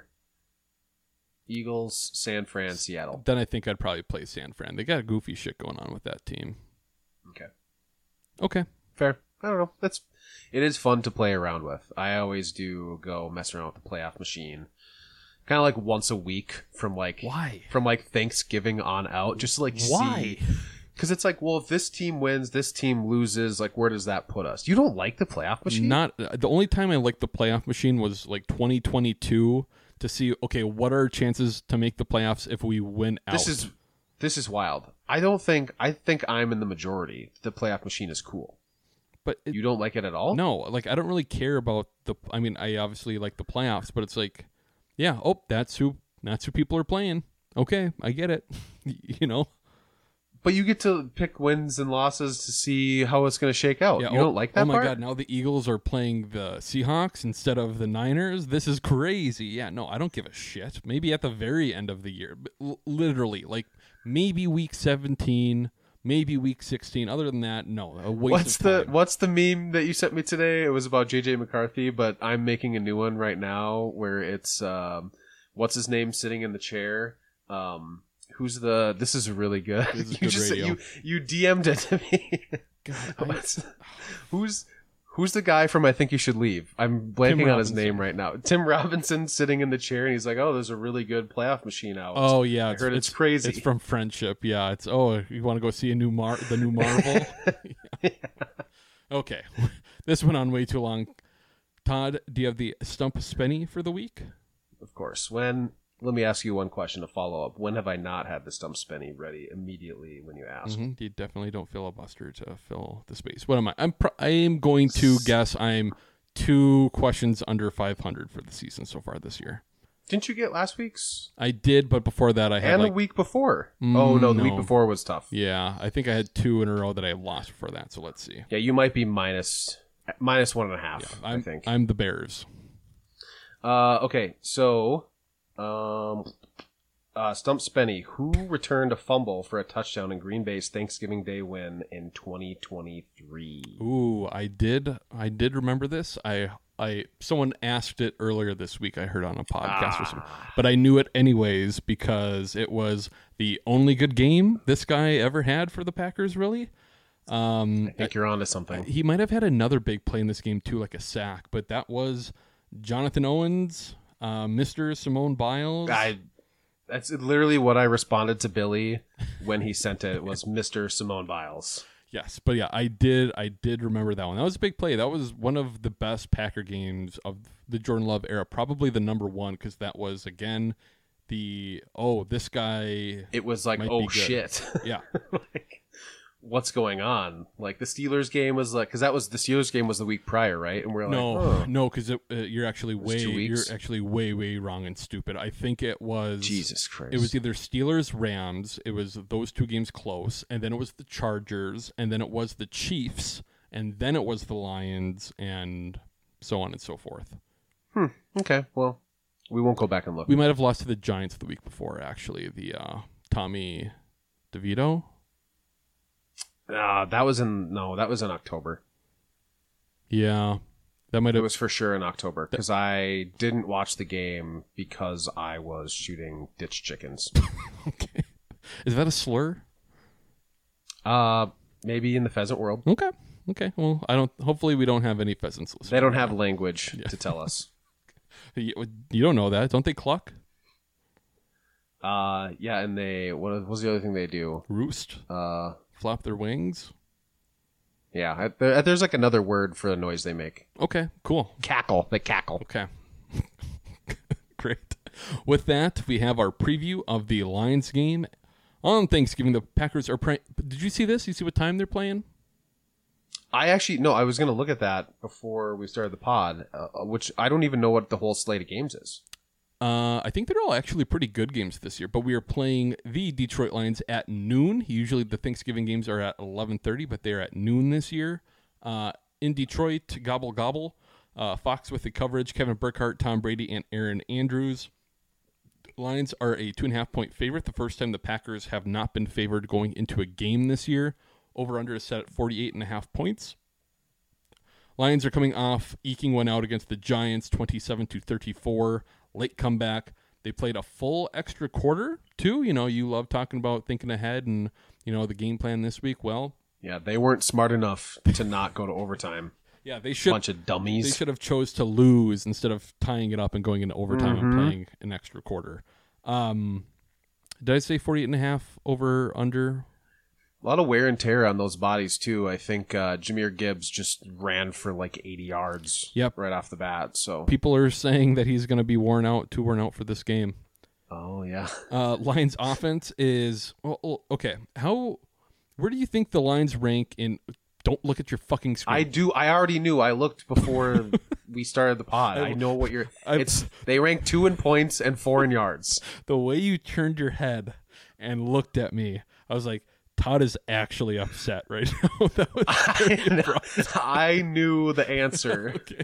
Eagles, San Fran, Seattle. Then I think I'd probably play San Fran. They got goofy shit going on with that team. Okay. Okay. Fair. I don't know. That's it is fun to play around with. I always do go mess around with the playoff machine. Kind of like once a week from like Why? From like Thanksgiving on out, just to like Why? see. Because it's like, well, if this team wins, this team loses. Like, where does that put us? You don't like the playoff machine? Not the only time I liked the playoff machine was like twenty twenty-two to see okay, what are our chances to make the playoffs if we win out? This is this is wild. I don't think I think I'm in the majority. The playoff machine is cool. But it, You don't like it at all? no, like I don't really care about the. I mean, I obviously like the playoffs, but it's like, yeah, oh, that's who that's who people are playing. Okay, I get it. You know. But you get to pick wins and losses to see how it's going to shake out. Yeah, you oh, don't like that Oh my part? god! Now the Eagles are playing the Seahawks instead of the Niners. This is crazy. Yeah, no, I don't give a shit. Maybe at the very end of the year, but l- literally, like maybe week seventeen, maybe week sixteen. Other than that, no. A waste What's of the time. What's the meme that you sent me today? It was about J J McCarthy, but I'm making a new one right now where it's um, what's his name sitting in the chair. Um, who's the? This is really good. This is you good just radio. you you D M'd it to me. God, I- What's- who's Who's the guy from I Think You Should Leave? I'm blanking on his Robinson. name right now. Tim Robinson sitting in the chair, and he's like, "Oh, there's a really good playoff machine out." Oh yeah, I heard it's, crazy. It's from Friendship. Yeah, it's oh, you want to go see a new Mar the new Marvel? Yeah. Okay, this went on way too long. Todd, do you have the stump spenny for the week? Of course. When let me ask you one question to follow up. When have I not had the stump spinny ready immediately when you ask? Mm-hmm. You definitely don't feel a buster to fill the space. What am I? I'm pro- I am going to guess I'm two questions under five hundred for the season so far this year. Didn't you get last week's? I did, but before that I had And like the week before. Mm, oh no, the no. week before was tough. yeah, I think I had two in a row that I lost before that. So let's see. Yeah, you might be minus minus one and a half. I'm, I think. I'm the Bears. Uh, okay, so um, uh, Stump Spenny, who returned a fumble for a touchdown in Green Bay's Thanksgiving Day win in twenty twenty-three? Ooh, I did. I did remember this. I, I, someone asked it earlier this week. I heard on a podcast or something, but I knew it anyways because it was the only good game this guy ever had for the Packers. Really, um, I think you're onto something. he might have had another big play in this game too, like a sack, but that was Jonathan Owens, uh, Mister Simone Biles. I that's literally what I responded to Billy when he sent it was Mister Simone Biles. Yes, but yeah, I did. I did remember that one. That was a big play. That was one of the best Packer games of the Jordan Love era. Probably the number one because that was again the oh this guy. It was like might oh be good. shit. Yeah, Like, what's going on? Like the Steelers game was like because that was the Steelers game was the week prior, right? And we're like, no, oh. no, because uh, you're actually was way two you're weeks? actually way way wrong and stupid. I think it was Jesus Christ. It was either Steelers Rams. It was those two games close, and then it was the Chargers, and then it was the Chiefs, and then it was the Lions, and so on and so forth. Hmm. Okay. Well, we won't go back and look. We might have lost to the Giants the week before, actually. The uh, Tommy DeVito. Uh, that was in no, that was in October. Yeah, That might It have. was for sure in October because I didn't watch the game because I was shooting ditch chickens. Okay. Is that a slur? Uh, maybe in the pheasant world. Okay. Okay. Well, I don't. Hopefully, we don't have any pheasants listening. They don't have language yeah. to tell us. You, you don't know that, don't they? Cluck. Uh, yeah, and they. What was the other thing they do? Roost. Uh, flap their wings. Yeah, there, there's like another word for the noise they make. Okay. Cool. Cackle. They cackle. Okay. Great. With that, we have our preview of the Lions game on Thanksgiving. The Packers are playing. Did you see this? You see what time they're playing? I actually no. I was going to look at that before we started the pod, uh, which I don't even know what the whole slate of games is. Uh, I think they're all actually pretty good games this year. But we are playing the Detroit Lions at noon. Usually the Thanksgiving games are at eleven thirty, but they're at noon this year. Uh, in Detroit, gobble gobble. Uh, Fox with the coverage. Kevin Burkhardt, Tom Brady, and Aaron Andrews. Lions are a two and a half point favorite. The first time the Packers have not been favored going into a game this year. Over-under is set at forty-eight and a half points. Lions are coming off eking one out against the Giants, twenty-seven to thirty-four. Late comeback. They played a full extra quarter, too. You know, you love talking about thinking ahead and, you know, the game plan this week. Well, yeah, they weren't smart enough to not go to overtime. Yeah, they should. Bunch of dummies. They should have chose to lose instead of tying it up and going into overtime mm-hmm. and playing an extra quarter. Um, did I say forty-eight and a half over under? A lot of wear and tear on those bodies, too. I think uh, Jahmyr Gibbs just ran for like eighty yards yep. right off the bat. So people are saying that he's going to be worn out, too worn out for this game. Oh, yeah. uh, Lions offense is, well, okay. How, where do you think the Lions rank in, don't look at your fucking screen. I do. I already knew. I looked before we started the pod. I know what you're, I, it's, they rank two in points and four in yards. The way you turned your head and looked at me, I was like, Todd is actually upset right now. That was I, I knew the answer. Okay.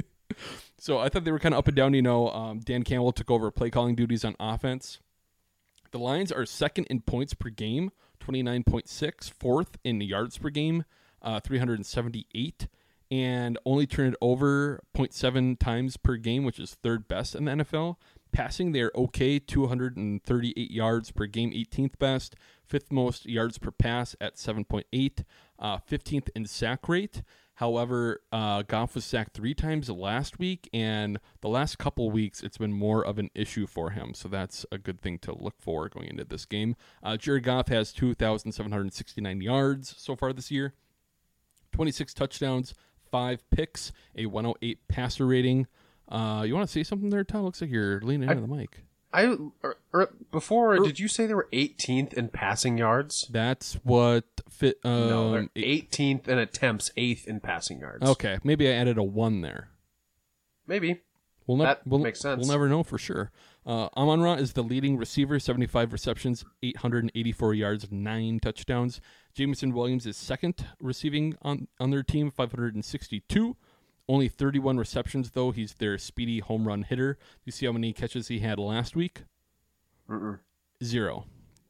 So I thought they were kind of up and down. You know, um, Dan Campbell took over play calling duties on offense. The Lions are second in points per game, twenty-nine point six, fourth in yards per game, uh, three hundred seventy-eight, and only turn it over zero point seven times per game, which is third best in the N F L. Passing, they're okay, two hundred thirty-eight yards per game, eighteenth best, fifth most yards per pass at seven point eight, uh, fifteenth in sack rate. However, uh, Goff was sacked three times last week, and the last couple weeks it's been more of an issue for him, so that's a good thing to look for going into this game. Uh, Jared Goff has two thousand seven hundred sixty-nine yards so far this year, twenty-six touchdowns, five picks, a one oh eight passer rating. Uh, you want to say something there, Todd? Looks like you're leaning into I, the mic. I or, or, before, or, did you say they were eighteenth in passing yards? That's what fit. Um, no, they're eighteenth in attempts, eighth in passing yards. Okay, maybe I added a one there. Maybe. We'll ne- that we'll, makes sense. We'll never know for sure. Uh, Amon-Ra is the leading receiver, seventy-five receptions, eight hundred eighty-four yards, nine touchdowns. Jameson Williams is second receiving on, on their team, five hundred sixty-two. Only thirty-one receptions, though. He's their speedy home run hitter. Do you see how many catches he had last week? Mm-mm. Zero.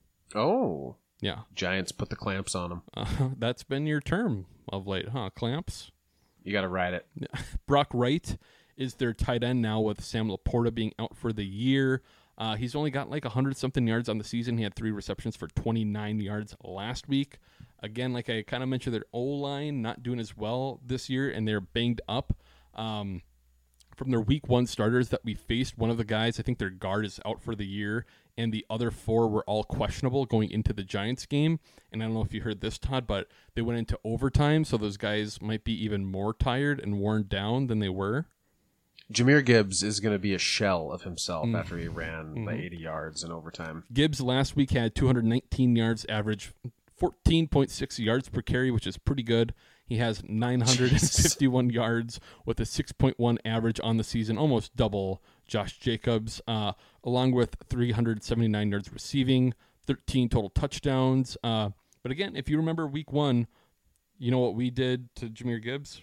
Oh. Yeah. Giants put the clamps on him. Uh, that's been your term of late, huh? Clamps? You got to ride it. Brock Wright is their tight end now, with Sam Laporta being out for the year. Uh, he's only got like one hundred something yards on the season. He had three receptions for twenty-nine yards last week. Again, like I kind of mentioned, their O-line not doing as well this year, and they're banged up. Um, from their week one starters that we faced, one of the guys, I think their guard is out for the year, and the other four were all questionable going into the Giants game. And I don't know if you heard this, Todd, but they went into overtime, so those guys might be even more tired and worn down than they were. Jahmyr Gibbs is going to be a shell of himself mm. after he ran mm-hmm. the eighty yards in overtime. Gibbs last week had two hundred nineteen yards average, fourteen point six yards per carry, which is pretty good. He has nine hundred fifty-one yards with a six point one average on the season, almost double Josh Jacobs, uh, along with three hundred seventy-nine yards receiving, thirteen total touchdowns. Uh, but again, if you remember week one, you know what we did to Jahmyr Gibbs?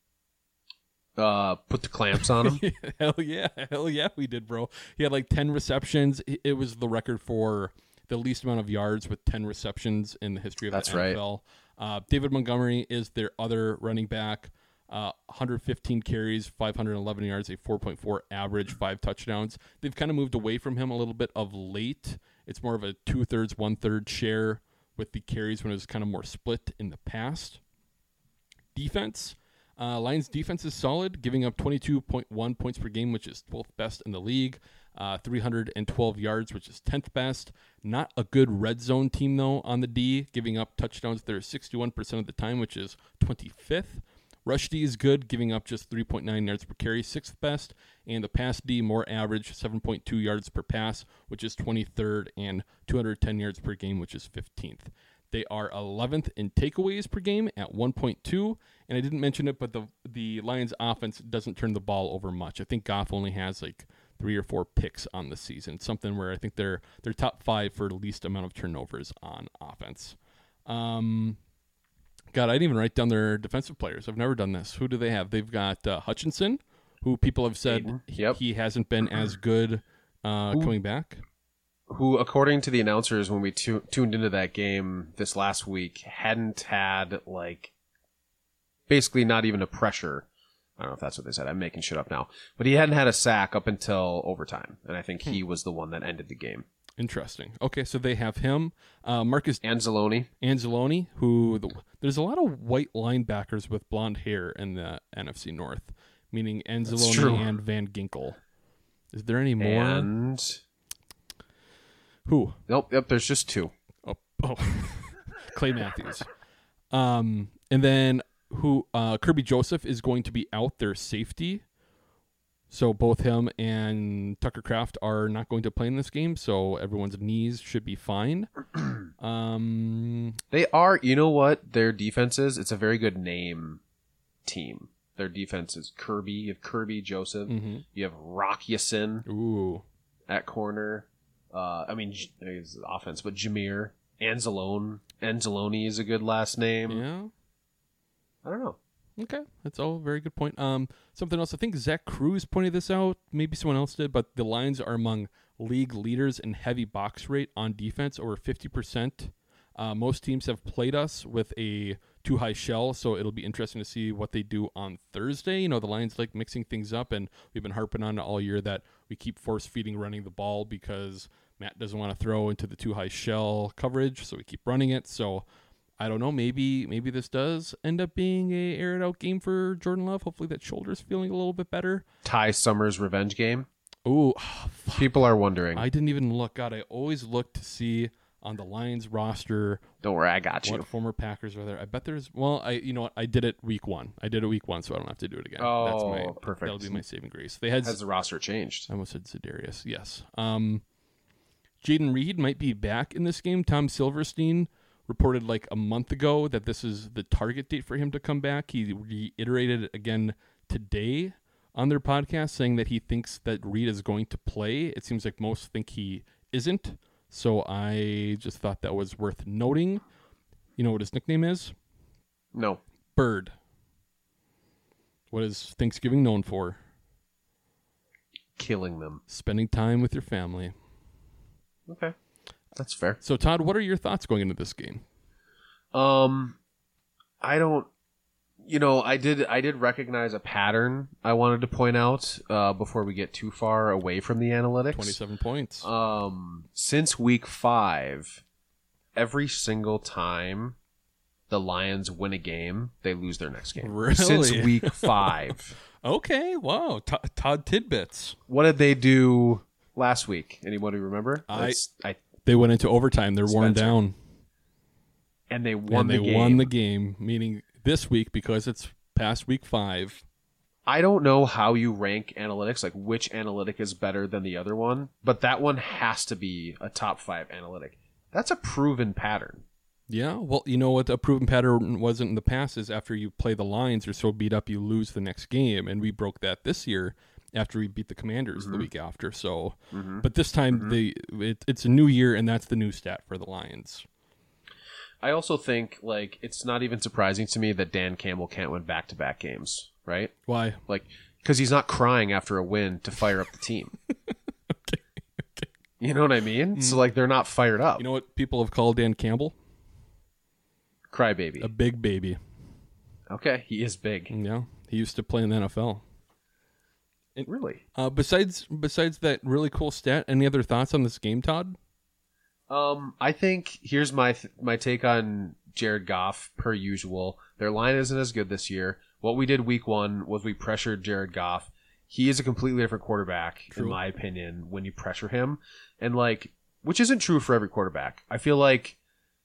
Uh, put the clamps on him. hell yeah, hell yeah, we did, bro. He had like ten receptions. It was the record for the least amount of yards with ten receptions in the history of That's the N F L. Right. Uh, David Montgomery is their other running back. Uh, one hundred fifteen carries, five hundred eleven yards, a four point four average, five touchdowns. They've kind of moved away from him a little bit of late. It's more of a two-thirds, one-third share with the carries when it was kind of more split in the past. Defense. Uh, Lions defense is solid, giving up twenty-two point one points per game, which is twelfth best in the league. Uh, three hundred twelve yards, which is tenth best. Not a good red zone team, though, on the D, giving up touchdowns there sixty-one percent of the time, which is twenty-fifth. Rush D is good, giving up just three point nine yards per carry, sixth best. And the pass D, more average, seven point two yards per pass, which is twenty-third, and two hundred ten yards per game, which is fifteenth. They are eleventh in takeaways per game at one point two. And I didn't mention it, but the the Lions offense doesn't turn the ball over much. I think Goff only has like three or four picks on the season. It's something where I think they're they're top five for the least amount of turnovers on offense. Um, God, I didn't even write down their defensive players. I've never done this. Who do they have? They've got uh, Hutchinson, who people have said yep. he hasn't been as good uh, coming back. Who, according to the announcers when we tu- tuned into that game this last week, hadn't had, like, basically not even a pressure. I don't know if that's what they said. I'm making shit up now. But he hadn't had a sack up until overtime, and I think he was the one that ended the game. Interesting. Okay, so they have him. Uh, Marcus Anzalone. Anzalone, who the, there's a lot of white linebackers with blonde hair in the N F C North, meaning Anzalone and Van Ginkel. Is there any more? And who? Nope. Yep. There's just two. Oh, oh. Clay Matthews. Um, and then who? Uh, Kirby Joseph is going to be out their safety. So both him and Tucker Kraft are not going to play in this game, so everyone's knees should be fine. Um, they are. You know what their defense is? It's a very good name team. Their defense is Kirby. You have Kirby Joseph. Mm-hmm. You have Rock Yasin Ooh. at corner. Uh, I mean, it's offense, but Jameer Anzalone. Anzalone is a good last name. Yeah. I don't know. Okay, that's all a very good point. Um, something else, I think Zach Cruz pointed this out, maybe someone else did, but the Lions are among league leaders in heavy box rate on defense, over fifty percent. Uh, most teams have played us with a too high shell, so it'll be interesting to see what they do on Thursday. You know, the Lions like mixing things up, and we've been harping on it all year that we keep force-feeding running the ball because Matt doesn't want to throw into the too high shell coverage, so we keep running it. So I don't know. Maybe maybe this does end up being a air it out game for Jordan Love. Hopefully that shoulder's feeling a little bit better. Ty Summers revenge game. Ooh, oh, fuck. People are wondering. I didn't even look. God, I always look to see on the Lions roster. Don't worry, I got you. What former Packers are there? I bet there's. Well, I you know what? I did it week one. I did it week one, so I don't have to do it again. Oh, That's my, perfect. That'll be my saving grace. They had. Has the roster changed? I almost said Za'Darius. Yes. Um, Jaden Reed might be back in this game. Tom Silverstein reported like a month ago that this is the target date for him to come back. He reiterated it again today on their podcast, saying that he thinks that Reed is going to play. It seems like most think he isn't. So I just thought that was worth noting. You know what his nickname is? No. Bird. What is Thanksgiving known for? Killing them. Spending time with your family. Okay. That's fair. So, Todd, what are your thoughts going into this game? Um, I don't, you know, I did, I did recognize a pattern I wanted to point out, uh, before we get too far away from the analytics. twenty-seven points. Um, since week five, every single time the Lions win a game, they lose their next game. Really? Since week five. Okay. Wow. T- Todd Tidbits. What did they do last week? Anybody remember? I, I They went into overtime. They're worn Spencer. down. And they won and the they game. won the game, meaning this week because it's past week five. I don't know how you rank analytics, like which analytic is better than the other one, but that one has to be a top five analytic. That's a proven pattern. Yeah, well, you know what a proven pattern was in the past is after you play the Lions, you're so beat up you lose the next game, and we broke that this year after we beat the Commanders mm-hmm. the week after. So, mm-hmm. but this time mm-hmm. they it, it's a new year, and that's the new stat for the Lions. I also think like it's not even surprising to me that Dan Campbell can't win back-to-back games, right? Why? Like because he's not crying after a win to fire up the team. okay, okay. You know what I mean? Mm. So like they're not fired up. You know what people have called Dan Campbell? Crybaby. A big baby. Okay, he is big. Yeah, He used to play in the N F L. And, Really? Uh, besides besides that really cool stat, any other thoughts on this game, Todd? Um, I think here's my th- my take on Jared Goff. Per usual, their line isn't as good this year. What we did week one was we pressured Jared Goff. He is a completely different quarterback, True. in my opinion, when you pressure him, and like, which isn't true for every quarterback. I feel like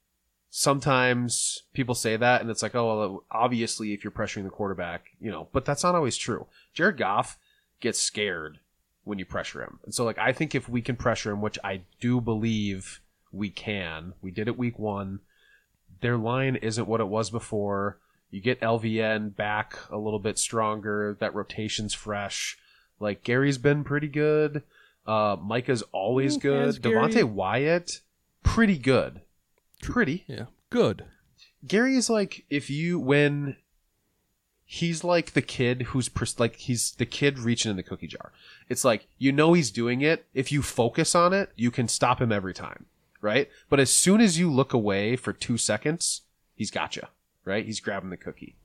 sometimes people say that, and it's like, oh, well, obviously, if you're pressuring the quarterback, you know, but that's not always true. Jared Goff gets scared when you pressure him, and so like, I think if we can pressure him, which I do believe we can, we did it week one. Their line isn't what it was before. You get L V N back a little bit stronger. That rotation's fresh. Like, Gary's been pretty good. Uh, Micah's always Who good. has Gary? Devontae Wyatt, pretty good. Pretty. Yeah, good. Gary is like, if you, when he's like the kid who's, pers- like, he's the kid reaching in the cookie jar. It's like, you know he's doing it. If you focus on it, you can stop him every time, right? But as soon as you look away for two seconds, he's got you. Right? He's grabbing the cookie.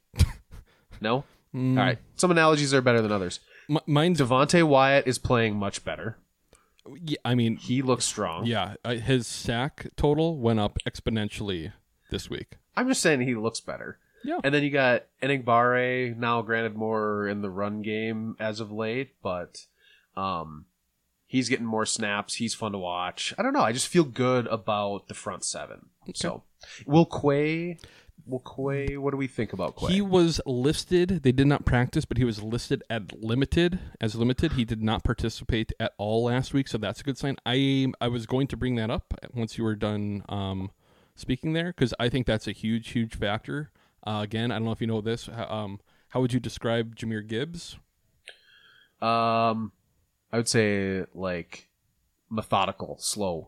No? Mm. All right. Some analogies are better than others. M- mine's Devontae Wyatt is playing much better. Yeah, I mean, he looks strong. Yeah, uh, his sack total went up exponentially this week. I'm just saying he looks better. Yeah. And then you got Enigbare, now granted more in the run game as of late, but um, he's getting more snaps. He's fun to watch. I don't know. I just feel good about the front seven. Okay. So, will Quay... Well, Quay, what do we think about Quay? He was listed. They did not practice, but he was listed at limited as limited. He did not participate at all last week, so that's a good sign. I I was going to bring that up once you were done um, speaking there, because I think that's a huge, huge factor. Uh, again, I don't know if you know this. Um, how would you describe Jahmyr Gibbs? Um, I would say like methodical, slow.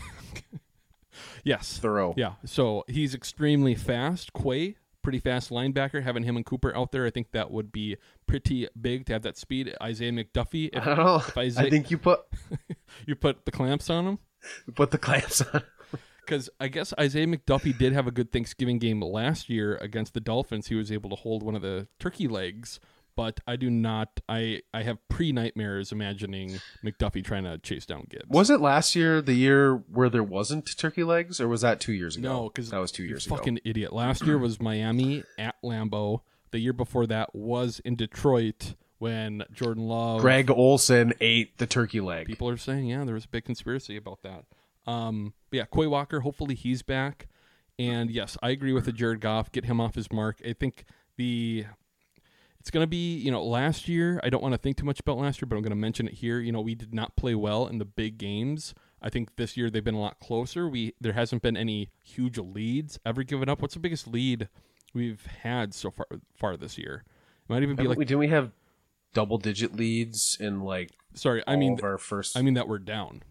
Yes. Thorough. Yeah. So he's extremely fast. Quay, pretty fast linebacker. Having him and Cooper out there, I think that would be pretty big to have that speed. Isaiah McDuffie. If, I don't know. If Isaiah, I think you put you put the clamps on him. You put the clamps on. Because I guess Isaiah McDuffie did have a good Thanksgiving game last year against the Dolphins. He was able to hold one of the turkey legs. But I do not. I, I have pre-nightmares imagining McDuffie trying to chase down Gibbs. Was it last year the year where there wasn't turkey legs, or was that two years ago? No, because that was two years fucking ago. Fucking idiot. Last year was Miami at Lambeau. The year before that was in Detroit when Jordan Love, Greg Olsen ate the turkey leg. People are saying, yeah, there was a big conspiracy about that. Um, but yeah, Quay Walker. Hopefully he's back. And yes, I agree with the Jared Goff. Get him off his mark. I think the. It's going to be, you know, last year, I don't want to think too much about last year, but I'm going to mention it here. You know, we did not play well in the big games. I think this year they've been a lot closer. We There hasn't been any huge leads ever given up. What's the biggest lead we've had so far far this year? It might even be Haven't like... We, didn't we have double-digit leads in, like, Sorry, I all mean... of our first... I mean that we're down.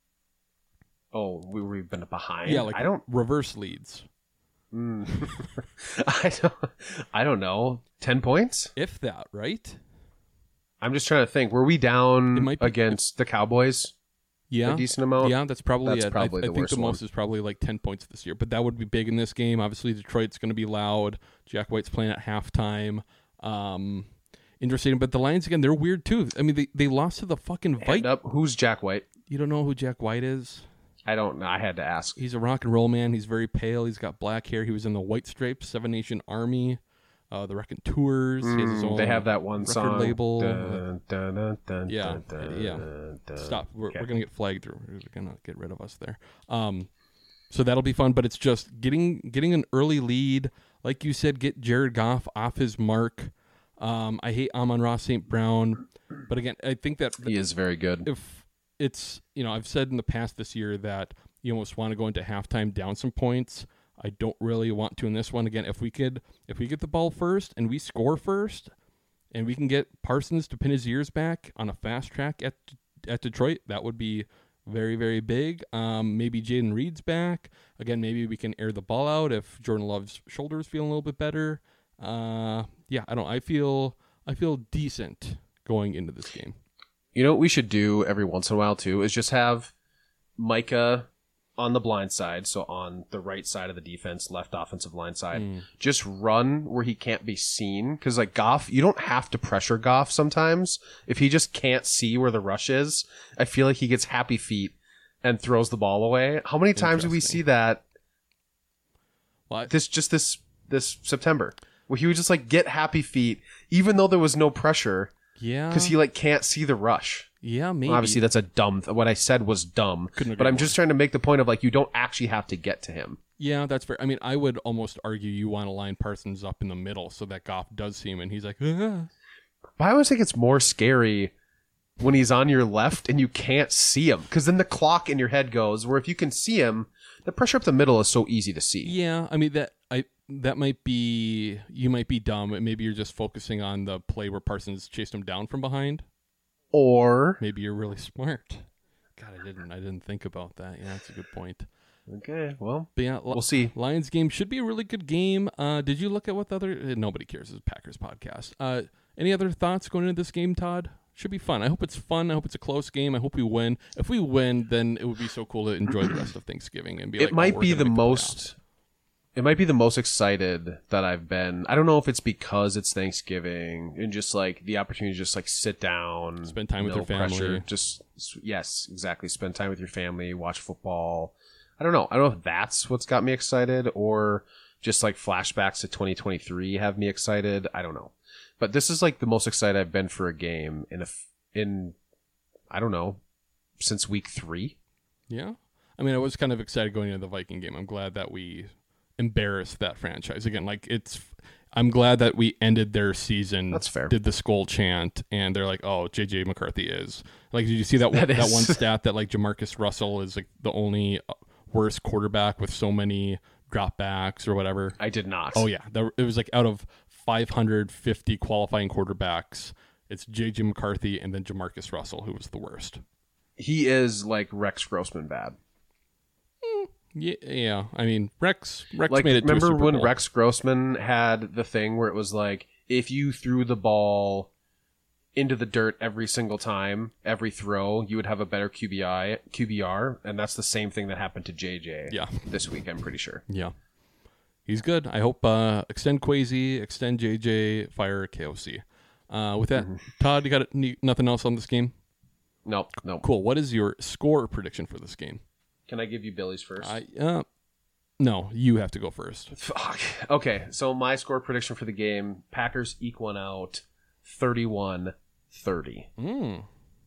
Oh, we, we've been behind? Yeah, like I don't... reverse leads. Mm. I don't. I don't know. Ten points, if that. Right? I'm just trying to think. Were we down it might be, against the Cowboys? Yeah, a decent amount. Yeah, that's probably that's it. probably I, the I think worst the most one. is probably like ten points this year, but that would be big in this game. Obviously, Detroit's going to be loud. Jack White's playing at halftime. Um, interesting, but the Lions again, they're weird too. I mean, they, they lost to the fucking Vikings. Up. Who's Jack White? You don't know who Jack White is? I don't know. I had to ask. He's a rock and roll man. He's very pale. He's got black hair. He was in the White Stripes, Seven Nation Army, uh, the Raconteurs. Mm, he has his own they have that one record song. label. Dun, dun, dun, dun, yeah, dun, yeah. dun, Stop. We're, okay. we're gonna get flagged. We're gonna get rid of us there. Um, so that'll be fun. But it's just getting getting an early lead, like you said. Get Jared Goff off his mark. Um, I hate Amon-Ra Saint Brown, but again, I think that he is very good. If it's, you know, I've said in the past this year that you almost want to go into halftime down some points. I don't really want to in this one. Again, if we could, if we get the ball first and we score first, and we can get Parsons to pin his ears back on a fast track at at Detroit, that would be very, very big. Um, maybe Jaden Reed's back. Again, maybe we can air the ball out if Jordan Love's shoulders feel a little bit better. Uh, yeah, I don't. I feel I feel decent going into this game. You know what we should do every once in a while too is just have Micah on the blind side, so on the right side of the defense, left offensive line side, Mm. just run where he can't be seen. Because like Goff, you don't have to pressure Goff sometimes. If he just can't see where the rush is, I feel like he gets happy feet and throws the ball away. How many times do we Interesting. see that Well, I- this just this this September? Where he would just like get happy feet, even though there was no pressure, yeah, because he like can't see the rush. yeah, maybe. Well, obviously, that's a dumb. Th- what I said was dumb, Couldn't agree but I'm more. just trying to make the point of like you don't actually have to get to him. Yeah, that's fair. I mean, I would almost argue you want to line Parsons up in the middle so that Goff does see him and he's like, ah. But I always think it's more scary when he's on your left and you can't see him, because then the clock in your head goes. Where if you can see him, the pressure up the middle is so easy to see. Yeah, I mean that I that might be you might be dumb. Maybe you're just focusing on the play where Parsons chased him down from behind. Or Maybe you're really smart. God, I didn't I didn't think about that. Yeah, that's a good point. okay, well, But yeah, we'll see. Lions game should be a really good game. Uh, did you look at what the other? uh, Nobody cares. It's a Packers podcast. Uh, any other thoughts going into this game, Todd? Should be fun. I hope it's fun. I hope it's a close game. I hope we win. If we win, then it would be so cool to enjoy the rest of Thanksgiving and be. It like, might oh, we're be gonna the make most. It might be the most excited that I've been. I don't know if it's because it's Thanksgiving and just like the opportunity to just like sit down, Spend time with no your family. pressure, just yes, exactly. Spend time with your family, watch football. I don't know. I don't know if that's what's got me excited or just like flashbacks to twenty twenty-three have me excited. I don't know. But this is like the most excited I've been for a game in a f- in I don't know since week three. Yeah. I mean, I was kind of excited going into the Viking game. I'm glad that we embarrassed that franchise again. Like it's, I'm glad that we ended their season. That's fair. Did the Skull chant, and they're like, "Oh, J J McCarthy is." Like, did you see that That that, is. one stat that like Jamarcus Russell is like the only uh, worst quarterback with so many dropbacks or whatever? I did not. Oh yeah, there, it was like out of five hundred fifty qualifying quarterbacks, it's J J McCarthy and then Jamarcus Russell who was the worst. He is like Rex Grossman bad. Yeah, yeah. I mean, Rex Rex Like, made it. To a remember Super when Bowl. Rex Grossman had the thing where it was like, if you threw the ball into the dirt every single time, every throw, you would have a better Q B I, Q B R, and that's the same thing that happened to J J. Yeah. This week, I'm pretty sure. Yeah. He's good. I hope uh, extend Quasi, extend J J, fire K O C. Uh, with that, Todd, you got any, nothing else on this game? No, no. Cool. What is your score prediction for this game? Can I give you Billy's first? I uh, no, you have to go first. Fuck. Okay, so my score prediction for the game, Packers eke one out thirty-one thirty. Mm.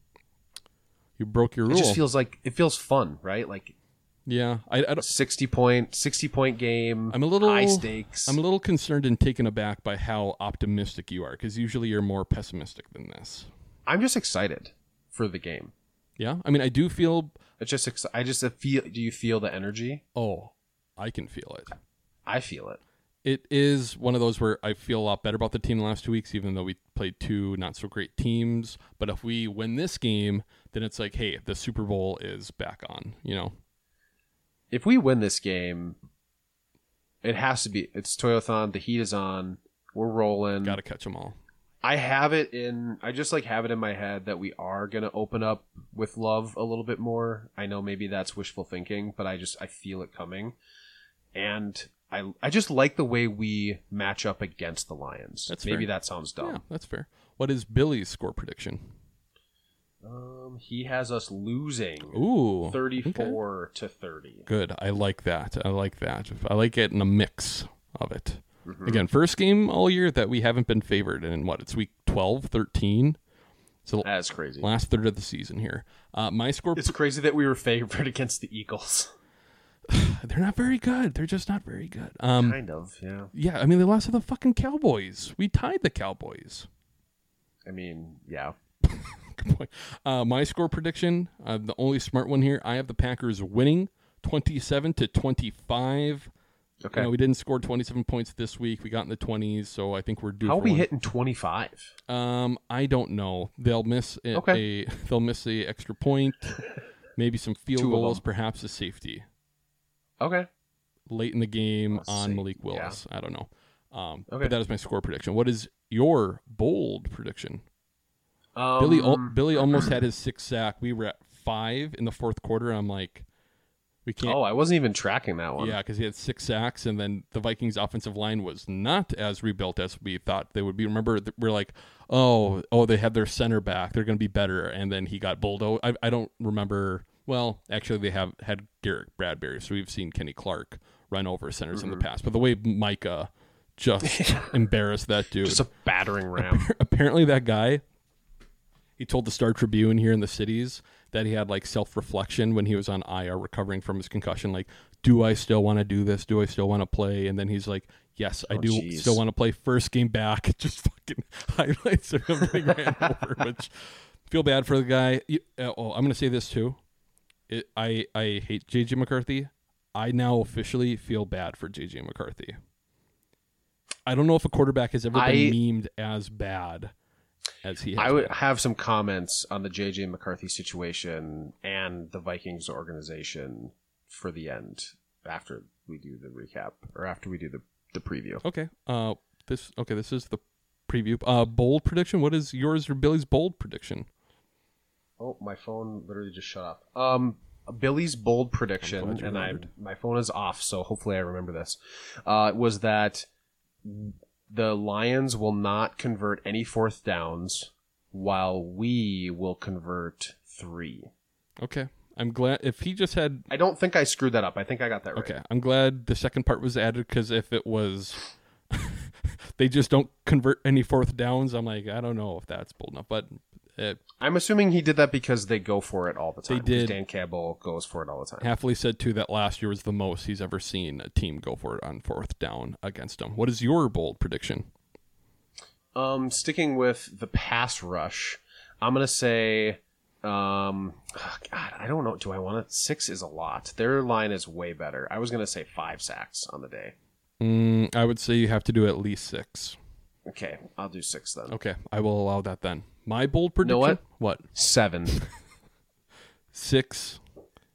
You broke your It rule. just feels like, it feels fun, right? Like yeah, I, I don't. sixty point, sixty point game, I'm a little high stakes. I'm a little concerned and taken aback by how optimistic you are, because usually you're more pessimistic than this. I'm just excited for the game. Yeah, I mean, I do feel. It's just, ex- I just feel, do you feel the energy? Oh, I can feel it. I feel it. It is one of those where I feel a lot better about the team the last two weeks, even though we played two not so great teams. But if we win this game, then it's like, hey, the Super Bowl is back on, you know? If we win this game, it has to be, it's Toyothon, the heat is on, we're rolling. Got to catch them all. I have it in, I just like have it in my head that we are going to open up with Love a little bit more. I know maybe that's wishful thinking, but I just, I feel it coming. And I, I just like the way we match up against the Lions. That's maybe fair. that sounds dumb. Yeah, that's fair. What is Billy's score prediction? Um, he has us losing Ooh, thirty-four to thirty. Good. I like that. I like that. I like getting a mix of it. Mhm. Again, first game all year that we haven't been favored. And what? It's week twelve, thirteen. So That's crazy. last third of the season here. Uh, my score. It's crazy that we were favored against the Eagles. They're not very good. They're just not very good. Um, kind of, yeah. Yeah, I mean, they lost to the fucking Cowboys. We tied the Cowboys. I mean, yeah. Good point. Uh, my score prediction, uh, the only smart one here, I have the Packers winning twenty-seven to twenty-five. Okay. You know, we didn't score twenty-seven points this week. We got in the twenties, so I think we're due How for are we one. hitting twenty-five? Um, I don't know. They'll miss a, Okay. a they'll miss a extra point, maybe some field Two of goals, them. perhaps a safety Okay. late in the game Let's on see. Malik Willis. I don't know. Um, Okay. but that is my score prediction. What is your bold prediction? Um, Billy al- Billy almost had his sixth sack. We were at five in the fourth quarter. I'm like, We can't. Oh, I wasn't even tracking that one. Yeah, because he had six sacks, and then the Vikings' offensive line was not as rebuilt as we thought they would be. Remember, we're like, oh, oh, they have their center back; they're going to be better, and then he got bulldozed. I, I don't remember. Well, actually, they have had Garrett Bradbury, so we've seen Kenny Clark run over centers mm-hmm. in the past. But the way Micah just embarrassed that dude, just a battering ram. Apparently, that guy. He told the Star Tribune here in the cities that he had like self-reflection when he was on I R recovering from his concussion. Like, do I still want to do this? Do I still want to play? And then he's like, yes, I oh, do geez. still want to play. First game back. Just fucking highlights of him getting ran over, which feel bad for the guy. Oh, I'm going to say this too. It, I, I hate J J McCarthy. I now officially feel bad for J J McCarthy. I don't know if a quarterback has ever been I... memed as bad as he has I would been. have some comments on the J J McCarthy situation and the Vikings organization for the end after we do the recap or after we do the, the preview. Okay. Uh, this okay. This is the preview. Uh, bold prediction. What is yours or Billy's bold prediction? Oh, my phone literally just shut off. Um, Billy's bold prediction, and I my phone is off, so hopefully I remember this. Uh, was that the Lions will not convert any fourth downs, while we will convert three. Okay. I'm glad if he just had... I don't think I screwed that up. I think I got that right. Okay. I'm glad the second part was added, because if it was... they just don't convert any fourth downs, I'm like, I don't know if that's bold enough, but... It, I'm assuming he did that because they go for it all the time. They did. Dan Campbell goes for it all the time. Hafley said, too, that last year was the most he's ever seen a team go for it on fourth down against him. What is your bold prediction? Um, sticking with the pass rush, I'm going to say, um, oh God, I don't know. Do I want to? Six is a lot. Their line is way better. I was going to say five sacks on the day. Mm, I would say you have to do at least six. Okay, I'll do six then. Okay, I will allow that then. My bold prediction? You know what? What? Seven. Six.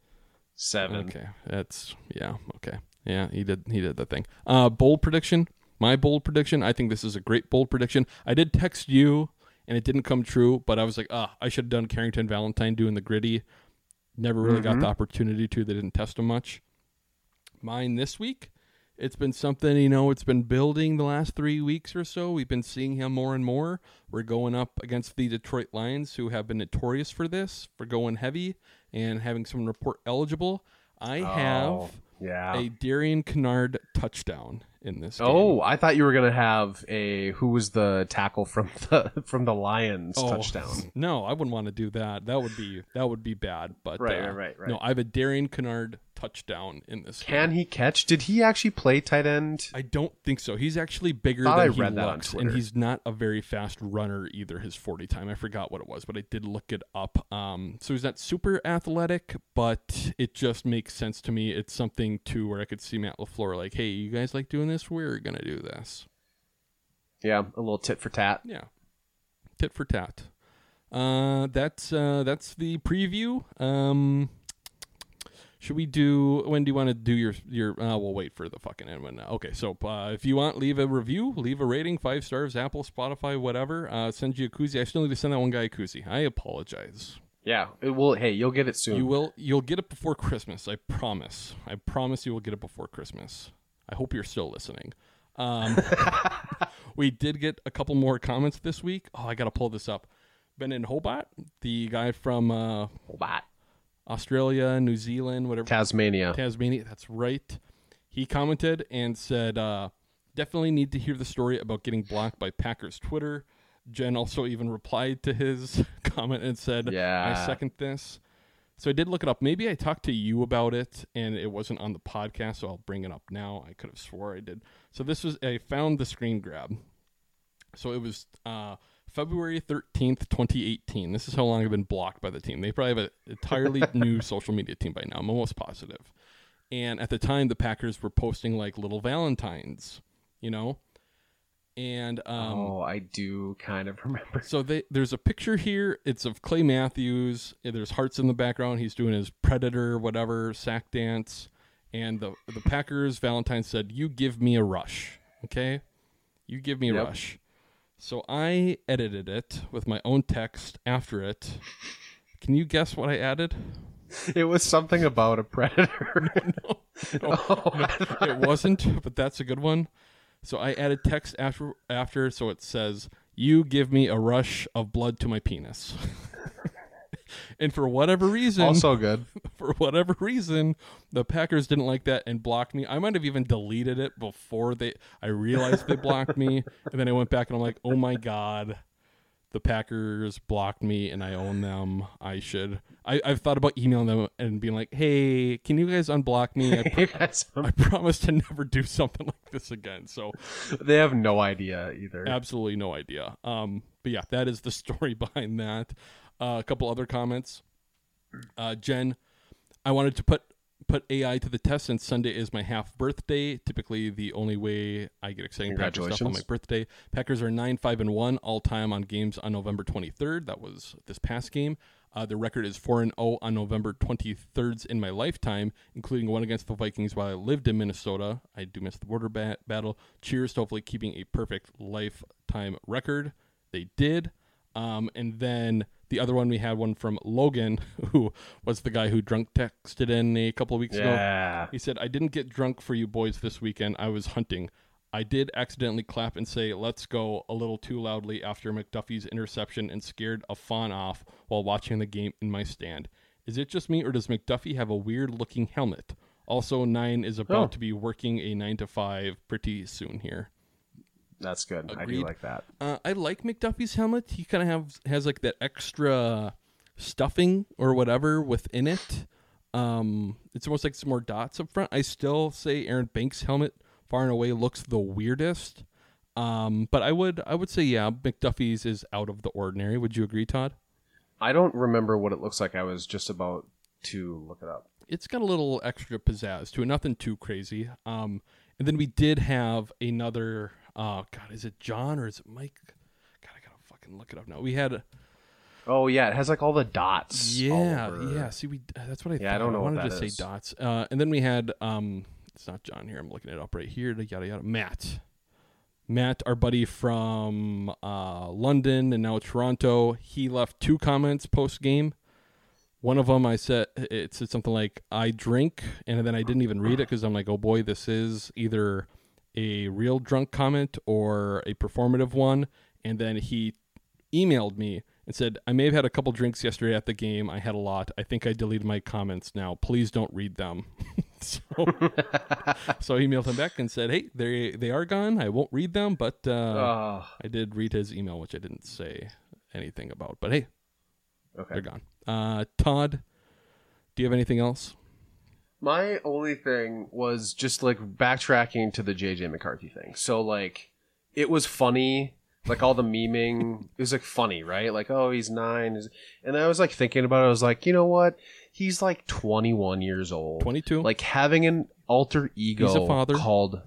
Seven. Okay, that's, yeah, okay. Yeah, he did he did that thing. Uh, bold prediction? My bold prediction, I think this is a great bold prediction. I did text you, and it didn't come true, but I was like, ah, I should have done Carrington Valentine doing the gritty. Never really mm-hmm. got the opportunity to. They didn't test him much. Mine this week, it's been something, you know, it's been building the last three weeks or so. We've been seeing him more and more. We're going up against the Detroit Lions, who have been notorious for this, for going heavy and having someone report eligible. I have oh, yeah. a Darian Kennard touchdown in this game. Oh, I thought you were going to have a who was the tackle from the from the Lions oh, touchdown. No, I wouldn't want to do that. That would be that would be bad. But right, uh, right, right, right. No, I have a Darian Kennard touchdown in this Can game. he catch? Did he actually play tight end? I don't think so. He's actually bigger Thought than I he read that on looks, Twitter. and he's not a very fast runner either. His forty time, I forgot what it was, but I did look it up. Um, so he's not super athletic, but it just makes sense to me. It's something too where I could see Matt LaFleur like, "Hey, you guys like doing this? We're gonna do this." Yeah, a little tit for tat. Yeah, tit for tat. Uh, that's uh, that's the preview. Um. Should we do, when do you want to do your, your uh, we'll wait for the fucking end one now. Okay, so uh, if you want, leave a review, leave a rating, five stars, Apple, Spotify, whatever. Uh, send you a koozie. I still need to send that one guy a koozie. I apologize. Yeah, it will. Hey, you'll get it soon. You will, you'll get it before Christmas, I promise. I promise you will get it before Christmas. I hope you're still listening. Um, we did get a couple more comments this week. Oh, I got to pull this up. Ben in Hobart, the guy from uh, Hobart. Australia, New Zealand, whatever. Tasmania. Tasmania, that's right. He commented and said, uh, definitely need to hear the story about getting blocked by Packers Twitter. Jen also even replied to his comment and said, yeah. I second this. So I did look it up. Maybe I talked to you about it and it wasn't on the podcast, so I'll bring it up now. I could have swore I did. So this was, I found the screen grab. So it was uh, February thirteenth, twenty eighteen. This is how long I've been blocked by the team. They probably have an entirely new social media team by now. I'm almost positive. And at the time, the Packers were posting like little Valentines, you know? And um, oh, I do kind of remember. So they, there's a picture here. It's of Clay Matthews. There's hearts in the background. He's doing his Predator, whatever, sack dance. And the the Packers Valentine said, "You give me a rush, okay? You give me a yep. rush." So I edited it with my own text after it. Can you guess what I added? It was something about a predator. no, no, no, it wasn't, but that's a good one. So I added text after, after so it says, "You give me a rush of blood to my penis." And for whatever reason, Also good. For whatever reason, the Packers didn't like that and blocked me. I might have even deleted it before they. I realized they blocked me, and then I went back and I'm like, "Oh my god, the Packers blocked me, and I own them. I should." I, I've thought about emailing them and being like, "Hey, can you guys unblock me? I, pro- I promise to never do something like this again." So they have no idea either. Absolutely no idea. Um, but yeah, that is the story behind that. Uh, a couple other comments. Uh, Jen, I wanted to put put A I to the test since Sunday is my half birthday. Typically, the only way I get exciting Packers stuff on my birthday. Packers are nine five and one all time on games on November twenty-third. That was this past game. Uh, the record is four and zero on November twenty-thirds in my lifetime, including one against the Vikings while I lived in Minnesota. I do miss the border bat- battle. Cheers to hopefully keeping a perfect lifetime record. They did. Um, and then the other one, we had one from Logan, who was the guy who drunk texted in a couple of weeks yeah. ago. He said, "I didn't get drunk for you boys this weekend. I was hunting. I did accidentally clap and say, 'let's go' a little too loudly after McDuffie's interception and scared a fawn off while watching the game in my stand. Is it just me, or does McDuffie have a weird-looking helmet? Also, Nine is about oh. to be working a nine to five pretty soon here." That's good. Agreed. I do like that. Uh, I like McDuffie's helmet. He kind of have has like that extra stuffing or whatever within it. Um, it's almost like some more dots up front. I still say Aaron Banks' helmet far and away looks the weirdest. Um, but I would I would say yeah, McDuffie's is out of the ordinary. Would you agree, Todd? I don't remember what it looks like. I was just about to look it up. It's got a little extra pizzazz to it, nothing too crazy. Um, and then we did have another. Oh, God, is it John or is it Mike? God, I gotta fucking look it up now. We had... Oh, yeah, it has like all the dots. Yeah, yeah, see, we that's what I yeah, thought. I don't know I wanted what to that say is. dots. Uh, and then we had... Um, it's not John here. I'm looking it up right here. Yada, yada. Matt. Matt, our buddy from uh, London and now Toronto. He left two comments post-game. One of them, I said, it said something like, "I drink," and then I didn't even read it because I'm like, oh boy, this is either a real drunk comment or a performative one. And then he emailed me and said, "I may have had a couple drinks yesterday at the game. I had a lot. I think I deleted my comments now. Please don't read them." so, so I emailed him back and said, "Hey, they they are gone. I won't read them, but uh, oh. I did read his email, which I didn't say anything about. But hey, okay. they're gone." Uh, Todd, do you have anything else? My only thing was just like backtracking to the J J McCarthy thing. So like, it was funny, like all the memeing. It was like funny, right? Like, oh, he's nine, and I was like thinking about it. I was like, you know what? He's like twenty-one years old, twenty-two. Like having an alter ego. He's a father. Called.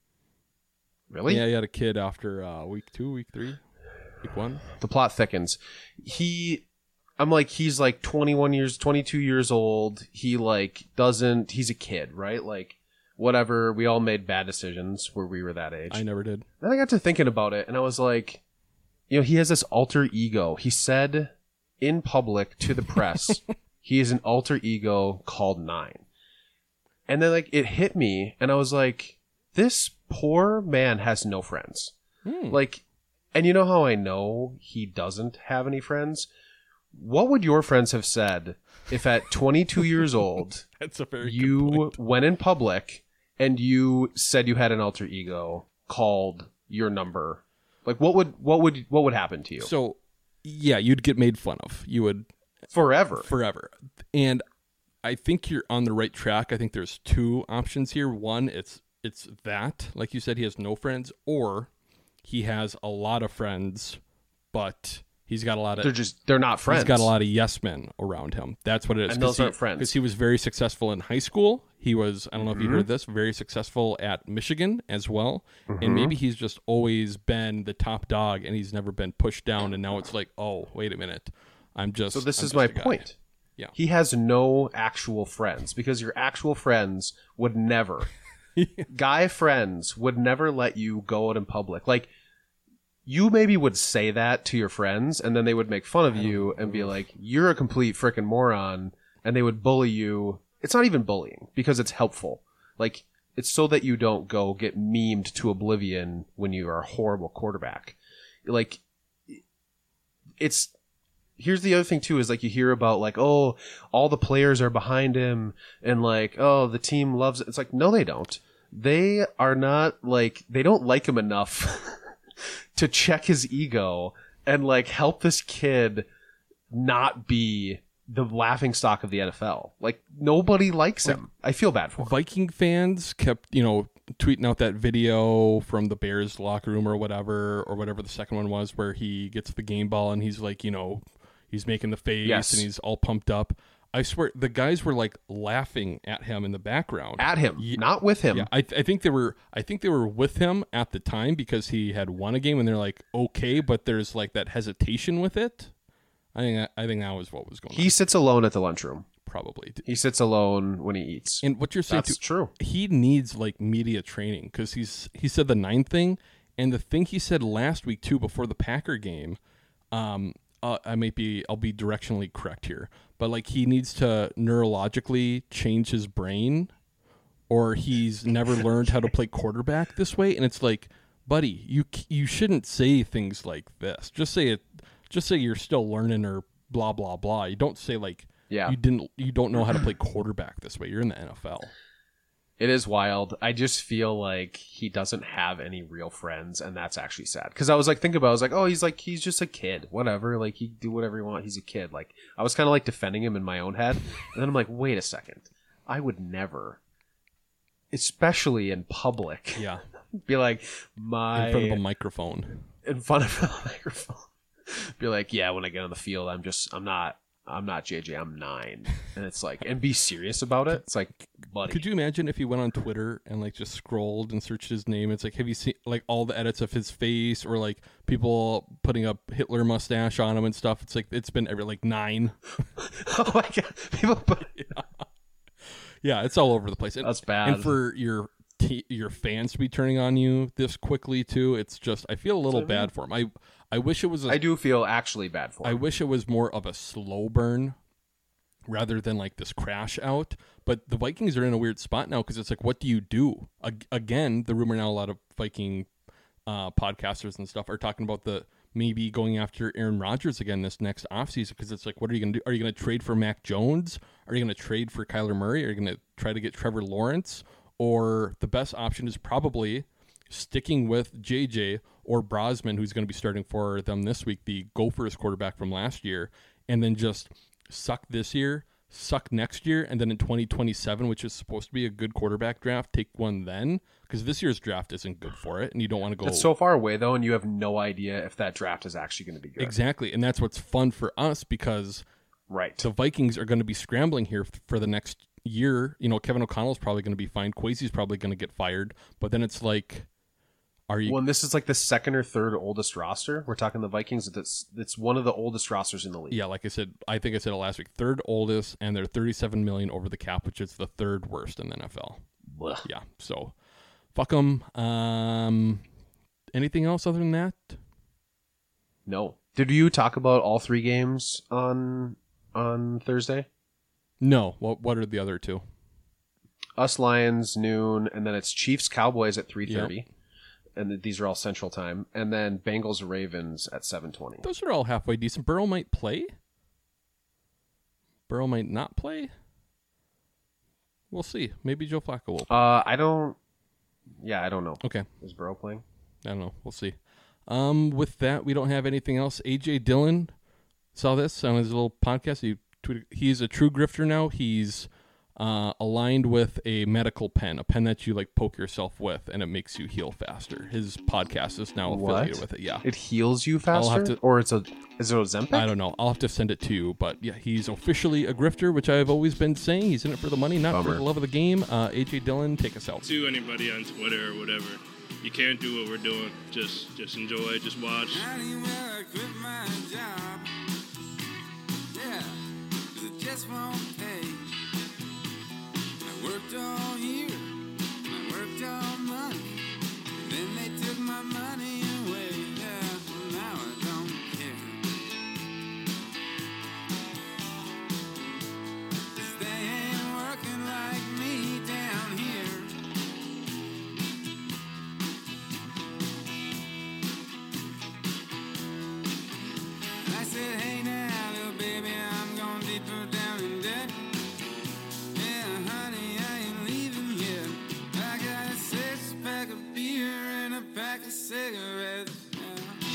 Really? Yeah, he had a kid after uh, week two, week three, week one. The plot thickens. He. I'm like, he's like twenty-one years, twenty-two years old. He like doesn't, he's a kid, right? Like whatever. We all made bad decisions where we were that age. I never did. Then I got to thinking about it and I was like, you know, he has this alter ego. He said in public to the press, he is an alter ego called Nine. And then like it hit me and I was like, this poor man has no friends. Hmm. Like, and you know how I know he doesn't have any friends? What would your friends have said if at twenty-two years old That's a very you good point. went in public and you said you had an alter ego called your number? Like what would what would what would happen to you? So, yeah, you'd get made fun of. You would forever. Forever. And I think you're on the right track. I think there's two options here. One, it's it's that, like you said, he has no friends, or he has a lot of friends, but he's got a lot of... They're just, they're not friends. He's got a lot of yes men around him. That's what it is. And those he, aren't friends. Because he was very successful in high school. He was, I don't know Mm-hmm. if you heard this, very successful at Michigan as well. Mm-hmm. And maybe he's just always been the top dog and he's never been pushed down. And now it's like, oh, wait a minute. I'm just... So this I'm is just my a guy. point. Yeah. He has no actual friends because your actual friends would never... Guy friends would never let you go out in public. Like... You maybe would say that to your friends, and then they would make fun of you and be like, "You're a complete freaking moron," and they would bully you. It's not even bullying because it's helpful. Like, it's so that you don't go get memed to oblivion when you are a horrible quarterback. Like, it's, here's the other thing too, is like you hear about like, oh, all the players are behind him and like, oh, the team loves it. It's like, no, they don't. They are not like, they don't like him enough to check his ego and like help this kid not be the laughingstock of the N F L. Like, nobody likes him. I feel bad for him. Viking fans kept, you know, tweeting out that video from the Bears locker room or whatever, or whatever the second one was, where he gets the game ball and he's like, you know, he's making the face Yes. and he's all pumped up. I swear the guys were like laughing at him in the background. At him, Yeah. not with him. Yeah, I, th- I think they were. I think they were with him at the time because he had won a game, and they're like, okay, but there's like that hesitation with it. I think. I think that was what was going He on. sits alone at the lunchroom. Probably. He sits alone when he eats. And what you're saying, That's too, true. he needs like media training because he's he said the nine thing, and the thing he said last week too before the Packer game. Um, uh, I may be I'll be directionally correct here, but like he needs to neurologically change his brain, or he's never learned how to play quarterback this way. And it's like, buddy, you you shouldn't say things like this. Just say it. Just say you're still learning or blah blah blah. You don't say like Yeah. you didn't you don't know how to play quarterback this way. You're in the N F L. It is wild. I just feel like he doesn't have any real friends, and that's actually sad. Because I was like, think about it, I was like, oh, he's like, he's just a kid. Whatever. Like, he do whatever he want. He's a kid. Like, I was kind of like defending him in my own head. And then I'm like, wait a second. I would never, especially in public, Yeah. be like, my... In front of a microphone. In front of a microphone. Be like, yeah, when I get on the field, I'm just, I'm not, I'm not J J, I'm nine. And it's like, and be serious about it. It's like, buddy. Could you imagine if he went on Twitter and like just scrolled and searched his name? It's like, have you seen like all the edits of his face or like people putting up Hitler mustache on him and stuff? It's like, it's been every like nine. Oh my God. People put yeah. yeah, it's all over the place. And, That's bad. And for your t- your fans to be turning on you this quickly too, it's just, I feel a little bad for him. I, I wish it was a, I do feel actually bad for him. I wish it was more of a slow burn rather than like this crash out. But the Vikings are in a weird spot now because it's like, what do you do? Ag- again, the rumor now, a lot of Viking uh, podcasters and stuff are talking about the maybe going after Aaron Rodgers again this next offseason because it's like, what are you going to do? Are you going to trade for Mac Jones? Are you going to trade for Kyler Murray? Are you going to try to get Trevor Lawrence? Or the best option is probably sticking with J J or Brosman, who's going to be starting for them this week, the Gophers quarterback from last year, and then just suck this year, suck next year, and then in twenty twenty-seven, which is supposed to be a good quarterback draft, take one then, because this year's draft isn't good for it, and you don't want to go... It's so far away, though, and you have no idea if that draft is actually going to be good. Exactly, and that's what's fun for us, because right. the Vikings are going to be scrambling here for the next year. You know, Kevin O'Connell's probably going to be fined, Kwesi's probably going to get fired, but then it's like... Are you? Well, and this is like the second or third oldest roster. We're talking the Vikings. It's it's one of the oldest rosters in the league. Yeah, like I said, I think I said it last week. Third oldest, and they're thirty-seven million over the cap, which is the third worst in the N F L. Blech. Yeah, so fuck them. Um, anything else other than that? No. Did you talk about all three games on on Thursday? No. What What are the other two? Us Lions noon, and then it's Chiefs Cowboys at three thirty. Yep. And these are all Central Time, and then Bengals Ravens at seven twenty. Those are all halfway decent. Burrow might play. Burrow might not play. We'll see. Maybe Joe Flacco will. Uh, I don't. Yeah, I don't know. Okay. Is Burrow playing? I don't know. We'll see. Um, with that, we don't have anything else. A J Dillon saw this on his little podcast. He tweeted, he's a true grifter now. He's uh, aligned with a medical pen, a pen that you like poke yourself with, and it makes you heal faster. His podcast is now affiliated What? with it. Yeah, It heals you I'll have faster, to- or it's a is it Ozempic? I don't know. I'll have to send it to you, but yeah, he's officially a grifter, which I've always been saying. He's in it for the money, not for Bummer. the love of the game. Uh, A J Dillon, take us out. To anybody on Twitter or whatever, you can't do what we're doing. Just just enjoy, just watch. Anywhere I quit my job. Yeah, 'cause it just won't pay. I worked all year, I worked all month, and then they took my money away. Yeah, well now I don't care. cigarettes. Yeah.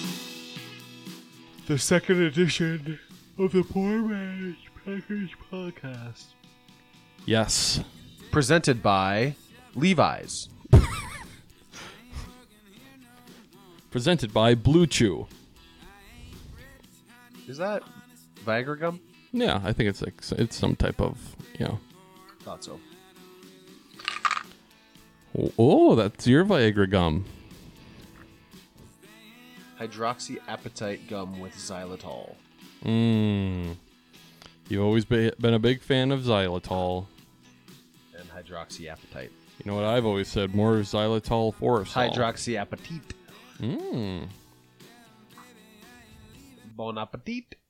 The second edition of the Poor Man's Packers podcast. Yes. Presented by Levi's. Presented by Blue Chew. Is that Viagra gum? Yeah, I think it's like it's some type of, you know. Thought so. Oh, oh, that's your Viagra gum. Hydroxyapatite gum with xylitol. Mmm. You've always be, been a big fan of xylitol. And hydroxyapatite. You know what I've always said? More xylitol for us. Hydroxyapatite. Mmm. Bon appetit.